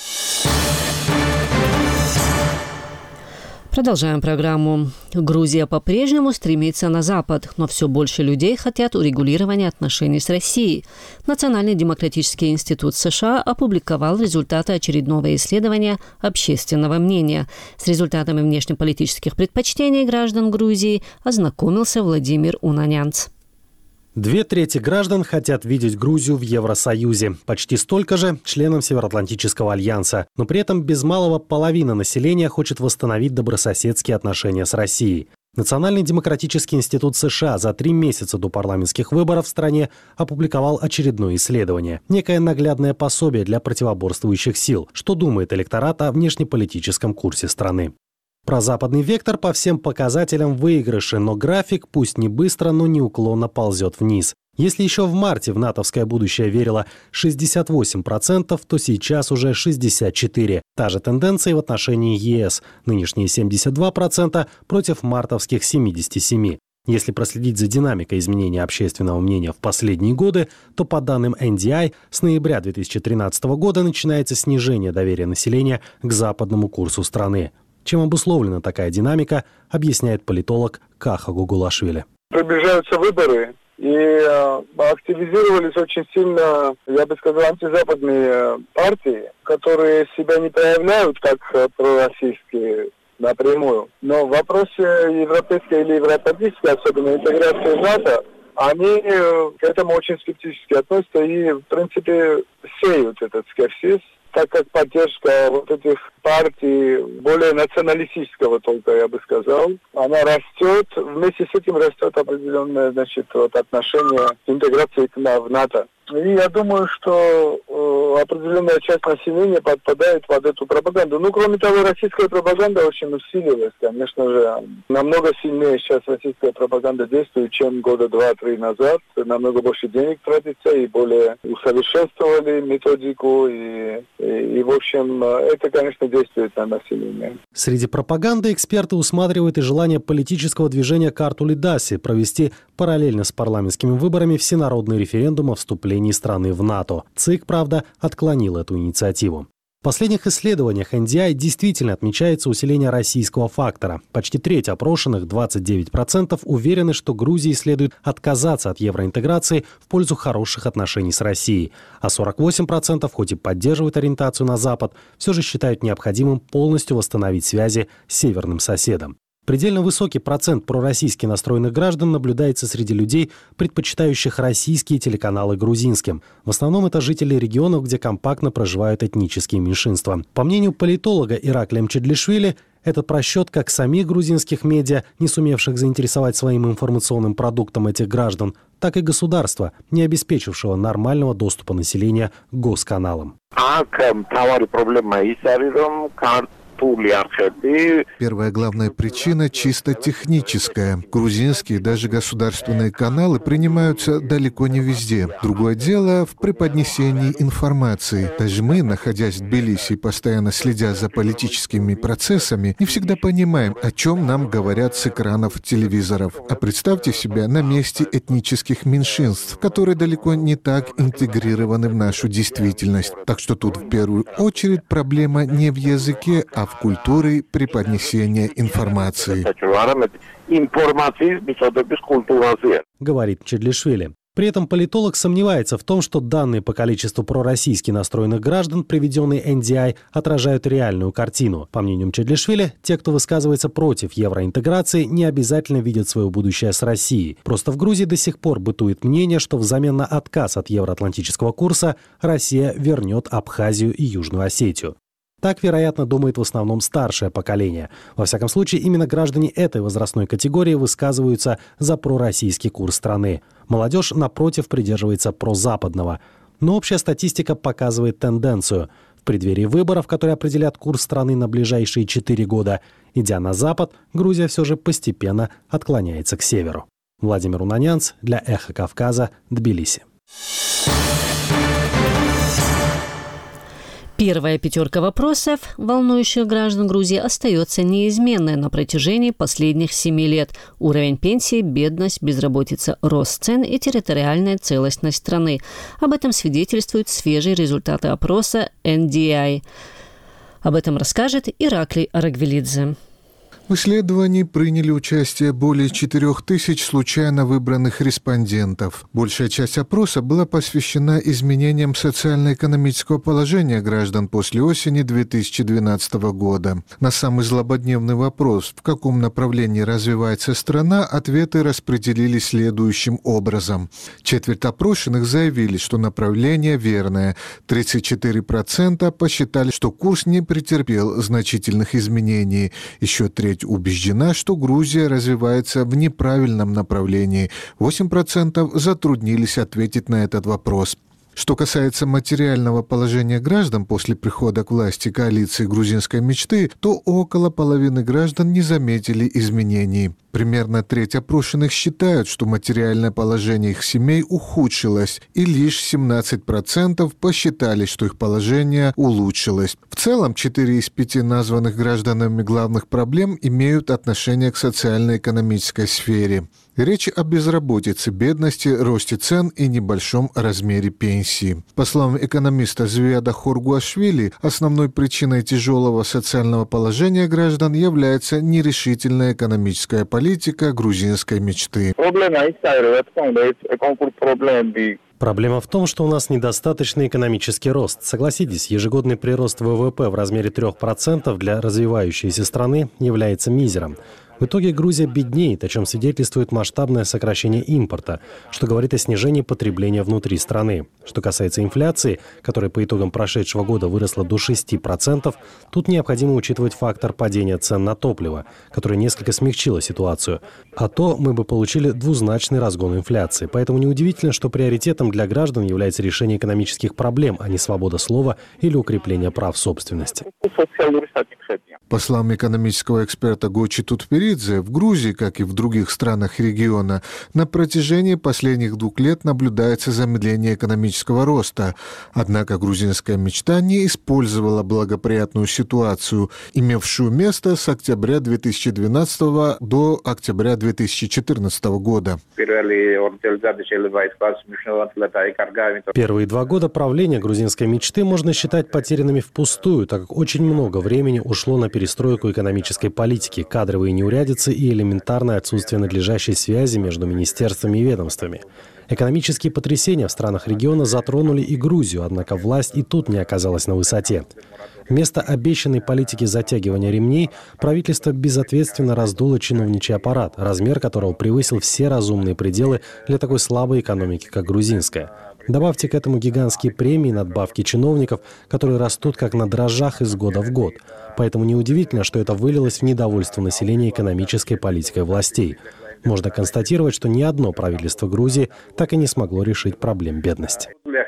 Продолжаем программу. Грузия по-прежнему стремится на Запад, но все больше людей хотят урегулирования отношений с Россией. Национальный демократический институт США опубликовал результаты очередного исследования общественного мнения. С результатами внешнеполитических предпочтений граждан Грузии ознакомился Владимир Унанянц. 2/3 граждан хотят видеть Грузию в Евросоюзе. Почти столько же членам Североатлантического альянса. Но при этом без малого половина населения хочет восстановить добрососедские отношения с Россией. Национальный демократический институт США за 3 месяца до парламентских выборов в стране опубликовал очередное исследование. Некое наглядное пособие для противоборствующих сил. Что думает электорат о внешнеполитическом курсе страны? Прозападный вектор по всем показателям в выигрыше, но график, пусть не быстро, но неуклонно ползет вниз. Если еще в марте в натовское будущее верило 68%, то сейчас уже 64%. Та же тенденция в отношении ЕС. Нынешние 72% против мартовских 77%. Если проследить за динамикой изменения общественного мнения в последние годы, то по данным NDI с ноября 2013 года начинается снижение доверия населения к западному курсу страны. Чем обусловлена такая динамика, объясняет политолог Каха Гугулашвили. Приближаются выборы, и активизировались очень сильно, я бы сказал, антизападные партии, которые себя не проявляют как пророссийские напрямую. Но в вопросе европейской или европеоидической, особенно интеграции в НАТО, они к этому очень скептически относятся и, в принципе, сеют этот скепсис, так как поддержка вот этих партий более националистического толка, я бы сказал, она растет, вместе с этим растет определенное, отношение к интеграции в НАТО. И я думаю, что определенная часть населения подпадает под эту пропаганду. Ну, кроме того, российская пропаганда очень усилилась. Конечно же, намного сильнее сейчас российская пропаганда действует, чем года 2-3 назад. Намного больше денег тратится и более усовершенствовали методику. И в общем, это, конечно, действует на население. Среди пропаганды эксперты усматривают и желание политического движения Картулидаси провести параллельно с парламентскими выборами всенародный референдум о вступлении страны в НАТО. ЦИК, правда, отклонил эту инициативу. В последних исследованиях NDI действительно отмечается усиление российского фактора. Почти треть опрошенных, 29%, уверены, что Грузии следует отказаться от евроинтеграции в пользу хороших отношений с Россией. А 48%, хоть и поддерживают ориентацию на Запад, все же считают необходимым полностью восстановить связи с северным соседом. Предельно высокий процент пророссийски настроенных граждан наблюдается среди людей, предпочитающих российские телеканалы грузинским. В основном это жители регионов, где компактно проживают этнические меньшинства. По мнению политолога Ираклия Мчедлишвили, этот просчет как самих грузинских медиа, не сумевших заинтересовать своим информационным продуктом этих граждан, так и государства, не обеспечившего нормального доступа населения к госканалам. Первая главная причина чисто техническая. Грузинские, даже государственные каналы принимаются далеко не везде. Другое дело в преподнесении информации. Даже мы, находясь в Тбилиси и постоянно следя за политическими процессами, не всегда понимаем, о чем нам говорят с экранов телевизоров. А представьте себя на месте этнических меньшинств, которые далеко не так интегрированы в нашу действительность. Так что тут в первую очередь проблема не в языке, а в культуре преподнесения информации. Говорит Чедлишвили. При этом политолог сомневается в том, что данные по количеству пророссийски настроенных граждан, приведенные NDI, отражают реальную картину. По мнению Чедлишвили, те, кто высказывается против евроинтеграции, не обязательно видят свое будущее с Россией. Просто в Грузии до сих пор бытует мнение, что взамен на отказ от евроатлантического курса Россия вернет Абхазию и Южную Осетию. Так, вероятно, думает в основном старшее поколение. Во всяком случае, именно граждане этой возрастной категории высказываются за пророссийский курс страны. Молодежь, напротив, придерживается прозападного. Но общая статистика показывает тенденцию. В преддверии выборов, которые определят курс страны на ближайшие 4 года, идя на запад, Грузия все же постепенно отклоняется к северу. Владимир Унанянц для «Эхо Кавказа», Тбилиси. Первая пятерка вопросов, волнующих граждан Грузии, остается неизменной на протяжении последних 7 лет. Уровень пенсии, бедность, безработица, рост цен и территориальная целостность страны. Об этом свидетельствуют свежие результаты опроса NDI. Об этом расскажет Ираклий Арагвелидзе. В исследовании приняли участие более 4000 случайно выбранных респондентов. Большая часть опроса была посвящена изменениям социально-экономического положения граждан после осени 2012 года. На самый злободневный вопрос, в каком направлении развивается страна, ответы распределились следующим образом. Четверть опрошенных заявили, что направление верное. 34% посчитали, что курс не претерпел значительных изменений. Еще треть убеждена, что Грузия развивается в неправильном направлении. 8% затруднились ответить на этот вопрос. Что касается материального положения граждан после прихода к власти коалиции грузинской мечты, то около половины граждан не заметили изменений. Примерно треть опрошенных считают, что материальное положение их семей ухудшилось, и лишь 17% посчитали, что их положение улучшилось. В целом, 4 из 5 названных гражданами главных проблем имеют отношение к социально-экономической сфере. Речь о безработице, бедности, росте цен и небольшом размере пенсии. По словам экономиста Звиада Хоргуашвили, основной причиной тяжелого социального положения граждан является нерешительная экономическая политика грузинской мечты. Проблема в том, что у нас недостаточный экономический рост. Согласитесь, ежегодный прирост ВВП в размере 3% для развивающейся страны является мизером. В итоге Грузия беднеет, о чем свидетельствует масштабное сокращение импорта, что говорит о снижении потребления внутри страны. Что касается инфляции, которая по итогам прошедшего года выросла до 6%, тут необходимо учитывать фактор падения цен на топливо, который несколько смягчило ситуацию. А то мы бы получили двузначный разгон инфляции. Поэтому неудивительно, что приоритетом для граждан является решение экономических проблем, а не свобода слова или укрепление прав собственности. По словам экономического эксперта Гочи Тутперидзе, в Грузии, как и в других странах региона, на протяжении последних 2 лет наблюдается замедление экономического роста. Однако грузинская мечта не использовала благоприятную ситуацию, имевшую место с октября 2012 до октября 2014 года. Первые 2 года правления грузинской мечты можно считать потерянными впустую, так как очень много времени ушло на перестройку экономической политики, кадровые неурядицы и элементарное отсутствие надлежащей связи между министерствами и ведомствами. Экономические потрясения в странах региона затронули и Грузию, однако власть и тут не оказалась на высоте. Вместо обещанной политики затягивания ремней правительство безответственно раздуло чиновничий аппарат, размер которого превысил все разумные пределы для такой слабой экономики, как грузинская. Добавьте к этому гигантские премии, надбавки чиновников, которые растут как на дрожжах из года в год. Поэтому неудивительно, что это вылилось в недовольство населения экономической политикой властей. Можно констатировать, что ни одно правительство Грузии так и не смогло решить проблем бедности.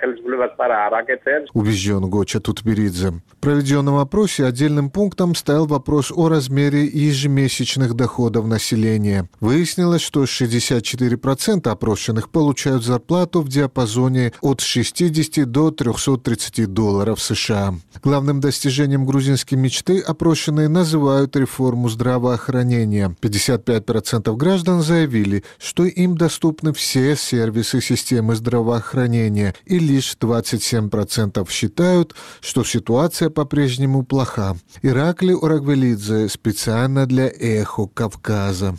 Убежден Гоча Тутберидзе. В проведенном опросе отдельным пунктом стоял вопрос о размере ежемесячных доходов населения. Выяснилось, что 64% опрошенных получают зарплату в диапазоне от 60 до $330 США. Главным достижением грузинской мечты опрошенные называют реформу здравоохранения. 55% граждан заявили, что им доступны все сервисы системы здравоохранения, и лишь 27% считают, что ситуация по-прежнему плоха. Ираклий Арагвелидзе специально для «Эхо Кавказа».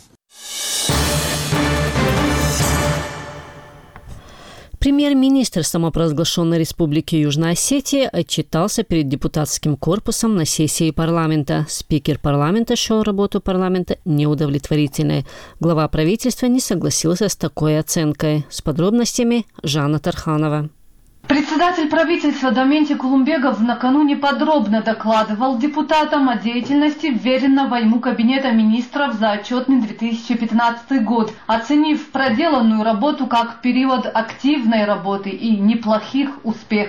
Премьер-министр самопровозглашенной Республики Южная Осетия отчитался перед депутатским корпусом на сессии парламента. Спикер парламента счел работу парламента неудовлетворительной. Глава правительства не согласился с такой оценкой. С подробностями Жанна Тарханова. Председатель правительства Доменти Кулумбегов накануне подробно докладывал депутатам о деятельности вверенного ему Кабинета министров за отчетный 2015 год, оценив проделанную работу как период активной работы и неплохих успехов.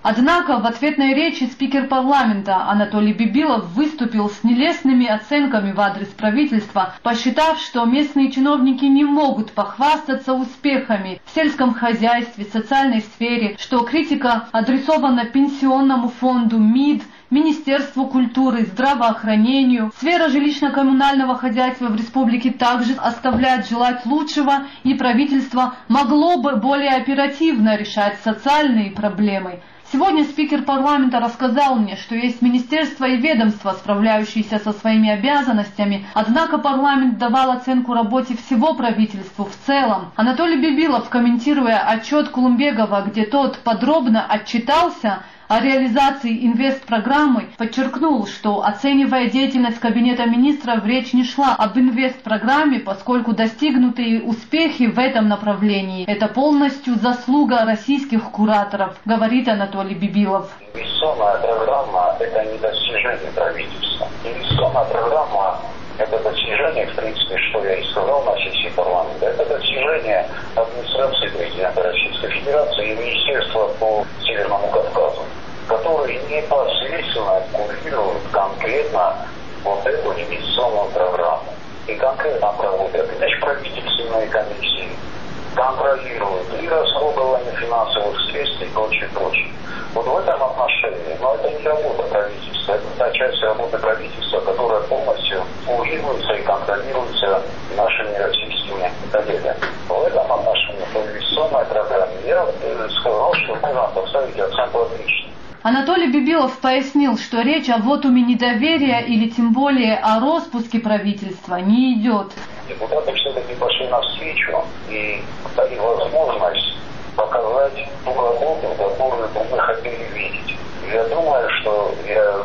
Однако в ответной речи спикер парламента Анатолий Бибилов выступил с нелестными оценками в адрес правительства, посчитав, что местные чиновники не могут похвастаться успехами в сельском хозяйстве, социальной сфере, что критика адресована Пенсионному фонду, МИД, Министерству культуры, здравоохранению. Сфера жилищно-коммунального хозяйства в республике также оставляет желать лучшего, и правительство могло бы более оперативно решать социальные проблемы. Сегодня спикер парламента рассказал мне, что есть министерства и ведомства, справляющиеся со своими обязанностями, однако парламент давал оценку работе всего правительству в целом. Анатолий Бибилов, комментируя отчет Кулумбегова, где тот подробно отчитался о реализации инвестпрограммы, подчеркнул, что, оценивая деятельность Кабинета министров, речь не шла об инвестпрограмме, поскольку достигнутые успехи в этом направлении – это полностью заслуга российских кураторов, говорит Анатолий Бибилов. Инвестиционная программа – это не достижение правительства. Инвестиционная программа – это достижение, в принципе, что я и сказал на сессии парламента, это достижение администрации президента Российской Федерации и Министерства по Северному Кавказу, которые непосредственно курируют конкретно вот эту инвестиционную программу. И конкретно проводят межправительственные комиссии, контролируют и расходование финансовых средств и прочее. Вот в этом отношении, но это не работа правительства, это та часть работы правительства, которая полностью курируется и контролируется нашими российскими коллегами. В этом отношении по инвестиционной программе я сказал, что можно поставить оценку отлично. Анатолий Бибилов пояснил, что речь о вотуме недоверия или тем более о распуске правительства не идет. Депутаты все-таки пошли навстречу и дали возможность показать ту работу, которую мы хотели видеть. Я думаю, что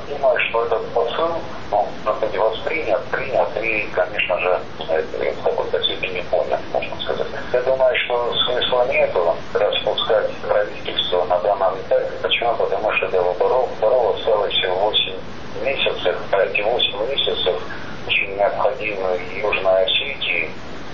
этот посыл быть воспринят, принят и, конечно же, в какой-то степени понят, можно сказать. Я думаю, что смысла нету распускать правительство на данном этапе. Почему? Потому что до выборов осталось всего 8 месяцев, а эти 8 месяцев очень необходимы Южной Осетии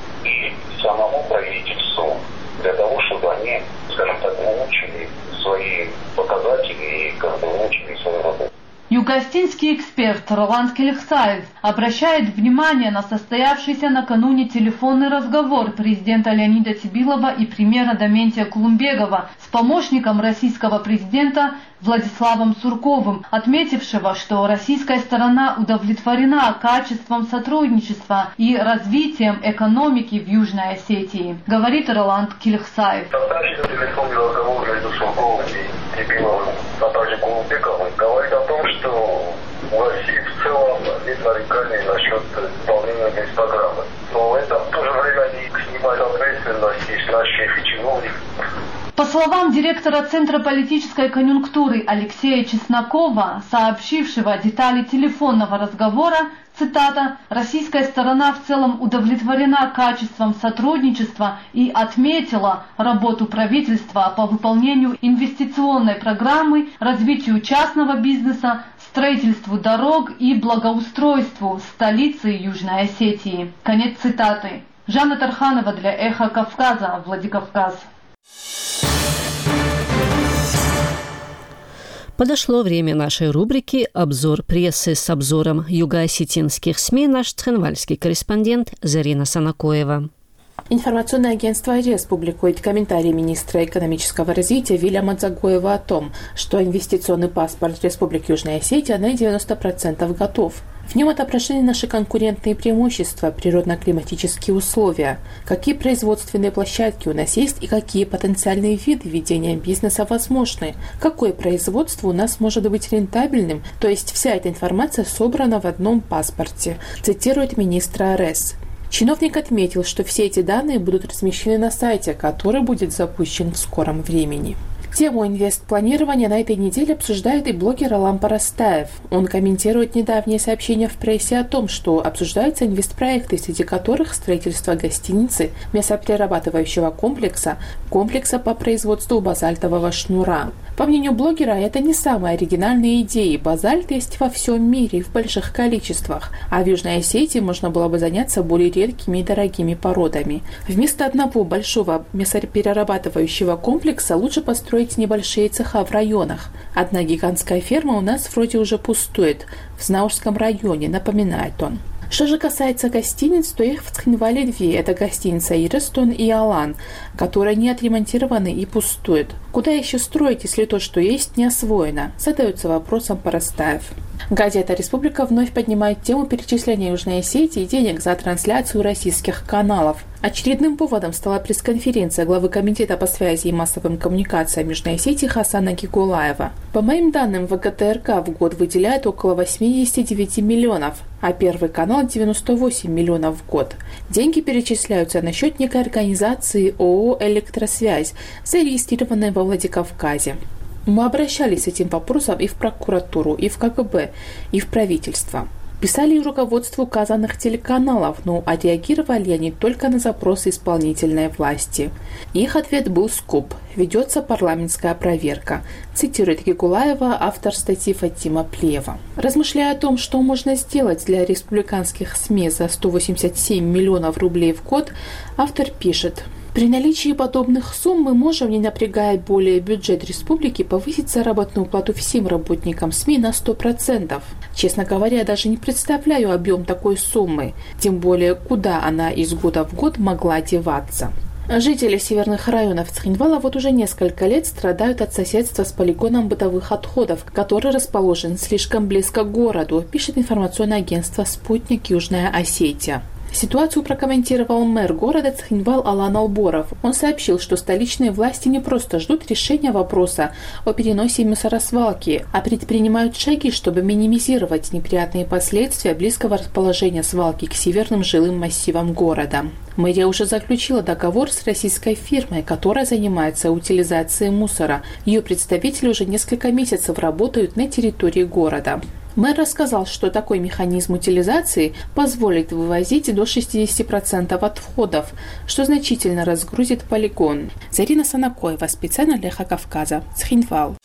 и самому правительству для того, чтобы они, скажем так, улучшили свои показатели и улучшили свою работу. Юго-Остинский эксперт Роланд Келихсаев обращает внимание на состоявшийся накануне телефонный разговор президента Леонида Цибилова и премьера Доментия Кулумбегова с помощником российского президента Владиславом Сурковым, отметившего, что российская сторона удовлетворена качеством сотрудничества и развитием экономики в Южной Осетии, говорит Роланд Келихсаев. Телефонный разговор между Сурковым и Цибиловым, а также Кулумбеговым, говорит о том, что в России в целом нет нареканий насчет выполнения госпрограммы. Но это в то же время они снимают ответственность и с наших чиновников. По словам директора Центра политической конъюнктуры Алексея Чеснокова, сообщившего детали телефонного разговора, цитата, «Российская сторона в целом удовлетворена качеством сотрудничества и отметила работу правительства по выполнению инвестиционной программы, развитию частного бизнеса, строительству дорог и благоустройству столицы Южной Осетии». Конец цитаты. Жанна Тарханова для «Эхо Кавказа», Владикавказ. Подошло время нашей рубрики «Обзор прессы» с обзором юго-осетинских СМИ наш цхинвальский корреспондент Зарина Санакоева. Информационное агентство РИАС публикует комментарий министра экономического развития Вильяма Дзагоева о том, что инвестиционный паспорт Республики Южная Осетия на 90% готов. В нем отображены наши конкурентные преимущества, природно-климатические условия, какие производственные площадки у нас есть и какие потенциальные виды ведения бизнеса возможны, какое производство у нас может быть рентабельным, то есть вся эта информация собрана в одном паспорте, цитирует министра РЭС. Чиновник отметил, что все эти данные будут размещены на сайте, который будет запущен в скором времени. Тему инвестпланирования на этой неделе обсуждает и блогер Алам Парастаев. Он комментирует недавние сообщения в прессе о том, что обсуждаются инвестпроекты, среди которых строительство гостиницы, мясоперерабатывающего комплекса по производству базальтового шнура. По мнению блогера, это не самые оригинальные идеи. Базальт есть во всем мире в больших количествах, а в Южной Осетии можно было бы заняться более редкими и дорогими породами. Вместо одного большого мясоперерабатывающего комплекса лучше построить строить небольшие цеха в районах. Одна гигантская ферма у нас вроде уже пустует, в Знаурском районе, напоминает он. Что же касается гостиниц, то их в Цхинвале две. Это гостиница «Ирестон» и «Алан», которые не отремонтированы и пустуют. Куда еще строить, если то, что есть, не освоено? Задается вопросом Парастаев. Газета «Республика» вновь поднимает тему перечисления Южной Осетии денег за трансляцию российских каналов. Очередным поводом стала пресс-конференция главы Комитета по связи и массовым коммуникациям Южной Осетии Хасана Гигулаева. По моим данным, ВГТРК в год выделяет около 89 миллионов, а Первый канал 98 миллионов в год. Деньги перечисляются на счет некой организации ООО «Электросвязь», зарегистрированной во Владикавказе. Мы обращались с этим вопросом и в прокуратуру, и в КГБ, и в правительство. Писали и руководству указанных телеканалов, но отреагировали они только на запросы исполнительной власти. Их ответ был скуп. Ведется парламентская проверка. Цитирует Гигулаева автор статьи Фатима Плеева. Размышляя о том, что можно сделать для республиканских СМИ за 187 миллионов рублей в год, автор пишет: при наличии подобных сумм мы можем, не напрягая более бюджет республики, повысить заработную плату всем работникам СМИ на 100%. Честно говоря, я даже не представляю объем такой суммы, тем более куда она из года в год могла деваться. Жители северных районов Цхинвала вот уже несколько лет страдают от соседства с полигоном бытовых отходов, который расположен слишком близко к городу, пишет информационное агентство «Спутник. Южная Осетия». Ситуацию прокомментировал мэр города Цхинвал Алан Алборов. Он сообщил, что столичные власти не просто ждут решения вопроса о переносе мусоросвалки, а предпринимают шаги, чтобы минимизировать неприятные последствия близкого расположения свалки к северным жилым массивам города. Мэрия уже заключила договор с российской фирмой, которая занимается утилизацией мусора. Ее представители уже несколько месяцев работают на территории города. Мэр рассказал, что такой механизм утилизации позволит вывозить до 60% отходов, что значительно разгрузит полигон. Зарина Санакоева, специально для «Эхо Кавказа», Цхинвал.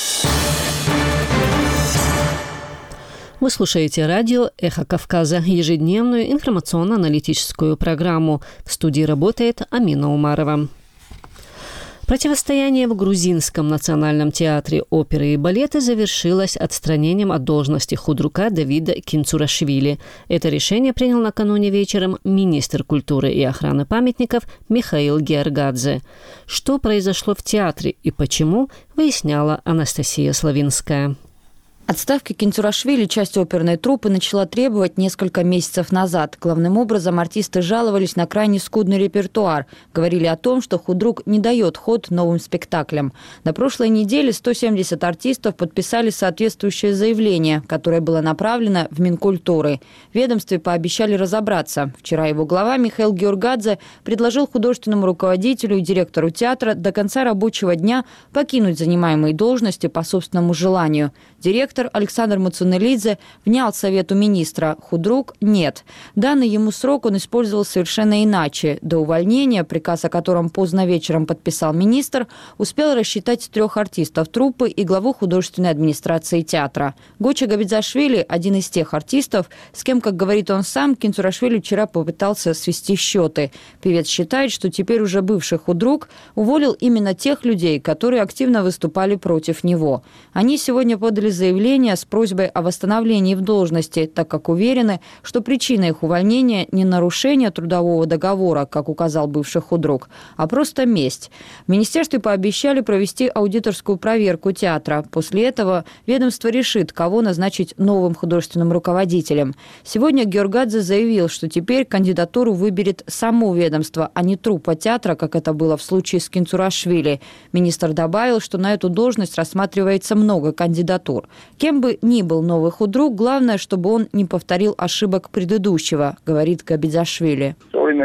Вы слушаете радио «Эхо Кавказа», ежедневную информационно-аналитическую программу. В студии работает Амина Умарова. Противостояние в Грузинском национальном театре оперы и балета завершилось отстранением от должности худрука Давида Кинцурашвили. Это решение принял накануне вечером министр культуры и охраны памятников Михаил Георгадзе. Что произошло в театре и почему, выясняла Анастасия Славинская. Отставки Кинцурашвили часть оперной труппы начала требовать несколько месяцев назад. Главным образом артисты жаловались на крайне скудный репертуар. Говорили о том, что худрук не дает ход новым спектаклям. На прошлой неделе 170 артистов подписали соответствующее заявление, которое было направлено в Минкультуры. В ведомстве пообещали разобраться. Вчера его глава Михаил Георгадзе предложил художественному руководителю и директору театра до конца рабочего дня покинуть занимаемые должности по собственному желанию. Директор Александр Муцунелидзе внял совету министра. Худрук – нет. Данный ему срок он использовал совершенно иначе. До увольнения, приказ о котором поздно вечером подписал министр, успел рассчитать 3 артистов труппы и главу художественной администрации театра. Гоча Габидзашвили – один из тех артистов, с кем, как говорит он сам, Кинцурашвили вчера попытался свести счеты. Певец считает, что теперь уже бывший худрук уволил именно тех людей, которые активно выступали против него. Они сегодня подали заявление с просьбой о восстановлении в должности, так как уверены, что причина их увольнения не нарушение трудового договора, как указал бывший худрук, а просто месть. В министерстве пообещали провести аудиторскую проверку театра. После этого ведомство решит, кого назначить новым художественным руководителем. Сегодня Георгадзе заявил, что теперь кандидатуру выберет само ведомство, а не труппа театра, как это было в случае с Кинцурашвили. Министр добавил, что на эту должность рассматривается много кандидатур. Кем бы ни был новый худрук, главное, чтобы он не повторил ошибок предыдущего, говорит Габидзашвили.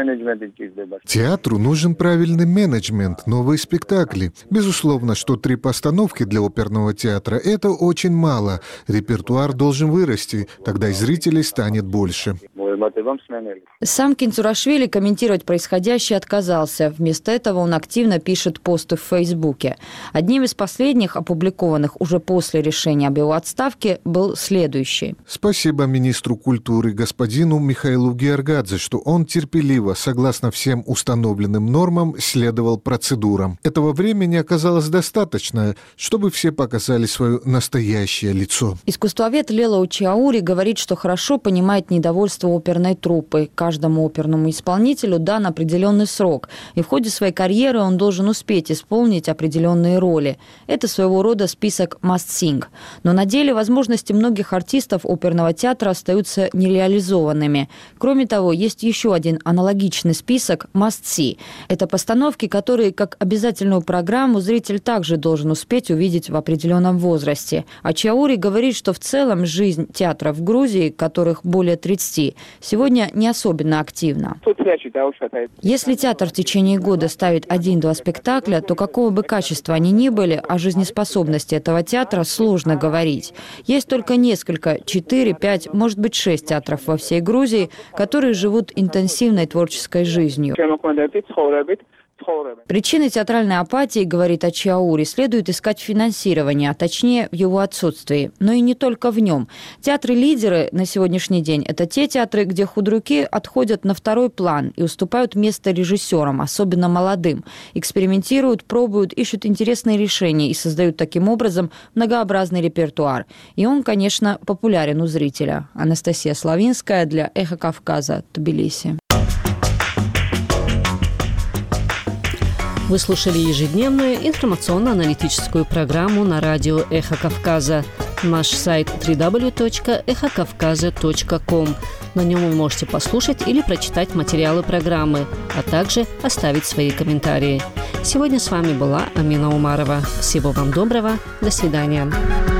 Театру нужен правильный менеджмент, новые спектакли. Безусловно, что 3 постановки для оперного театра – это очень мало. Репертуар должен вырасти, тогда и зрителей станет больше. Сам Кинцурашвили комментировать происходящее отказался. Вместо этого он активно пишет посты в Фейсбуке. Одним из последних, опубликованных уже после решения об его отставке, был следующий. Спасибо министру культуры господину Михаилу Георгадзе, что он терпеливо, согласно всем установленным нормам, следовал процедурам. Этого времени оказалось достаточно, чтобы все показали свое настоящее лицо. Искусствовед Лелау Чиаури говорит, что хорошо понимает недовольство оперной труппы. Каждому оперному исполнителю дан определенный срок, и в ходе своей карьеры он должен успеть исполнить определенные роли. Это своего рода список must sing. Но на деле возможности многих артистов оперного театра остаются нереализованными. Кроме того, есть еще один аналогичный список must see. Это постановки, которые, как обязательную программу, зритель также должен успеть увидеть в определенном возрасте. А Чиаури говорит, что в целом жизнь театра в Грузии, которых более 30, сегодня не особенно активна. Если театр в течение года ставит 1-2 спектакля, то какого бы качества они ни были, о жизнеспособности этого театра сложно говорить. Есть только несколько, 4, 5, может быть 6 театров во всей Грузии, которые живут интенсивной творческой жизнью. Причины театральной апатии, говорит Ачиаури, следует искать в финансировании, а точнее в его отсутствии. Но и не только в нем. Театры-лидеры на сегодняшний день – это те театры, где худруки отходят на второй план и уступают место режиссерам, особенно молодым. Экспериментируют, пробуют, ищут интересные решения и создают таким образом многообразный репертуар. И он, конечно, популярен у зрителя. Анастасия Славинская для «Эхо Кавказа», Тбилиси. Вы слушали ежедневную информационно-аналитическую программу на радио «Эхо Кавказа». Наш сайт www.эхокавказа.ком. На нем вы можете послушать или прочитать материалы программы, а также оставить свои комментарии. Сегодня с вами была Амина Умарова. Всего вам доброго. До свидания.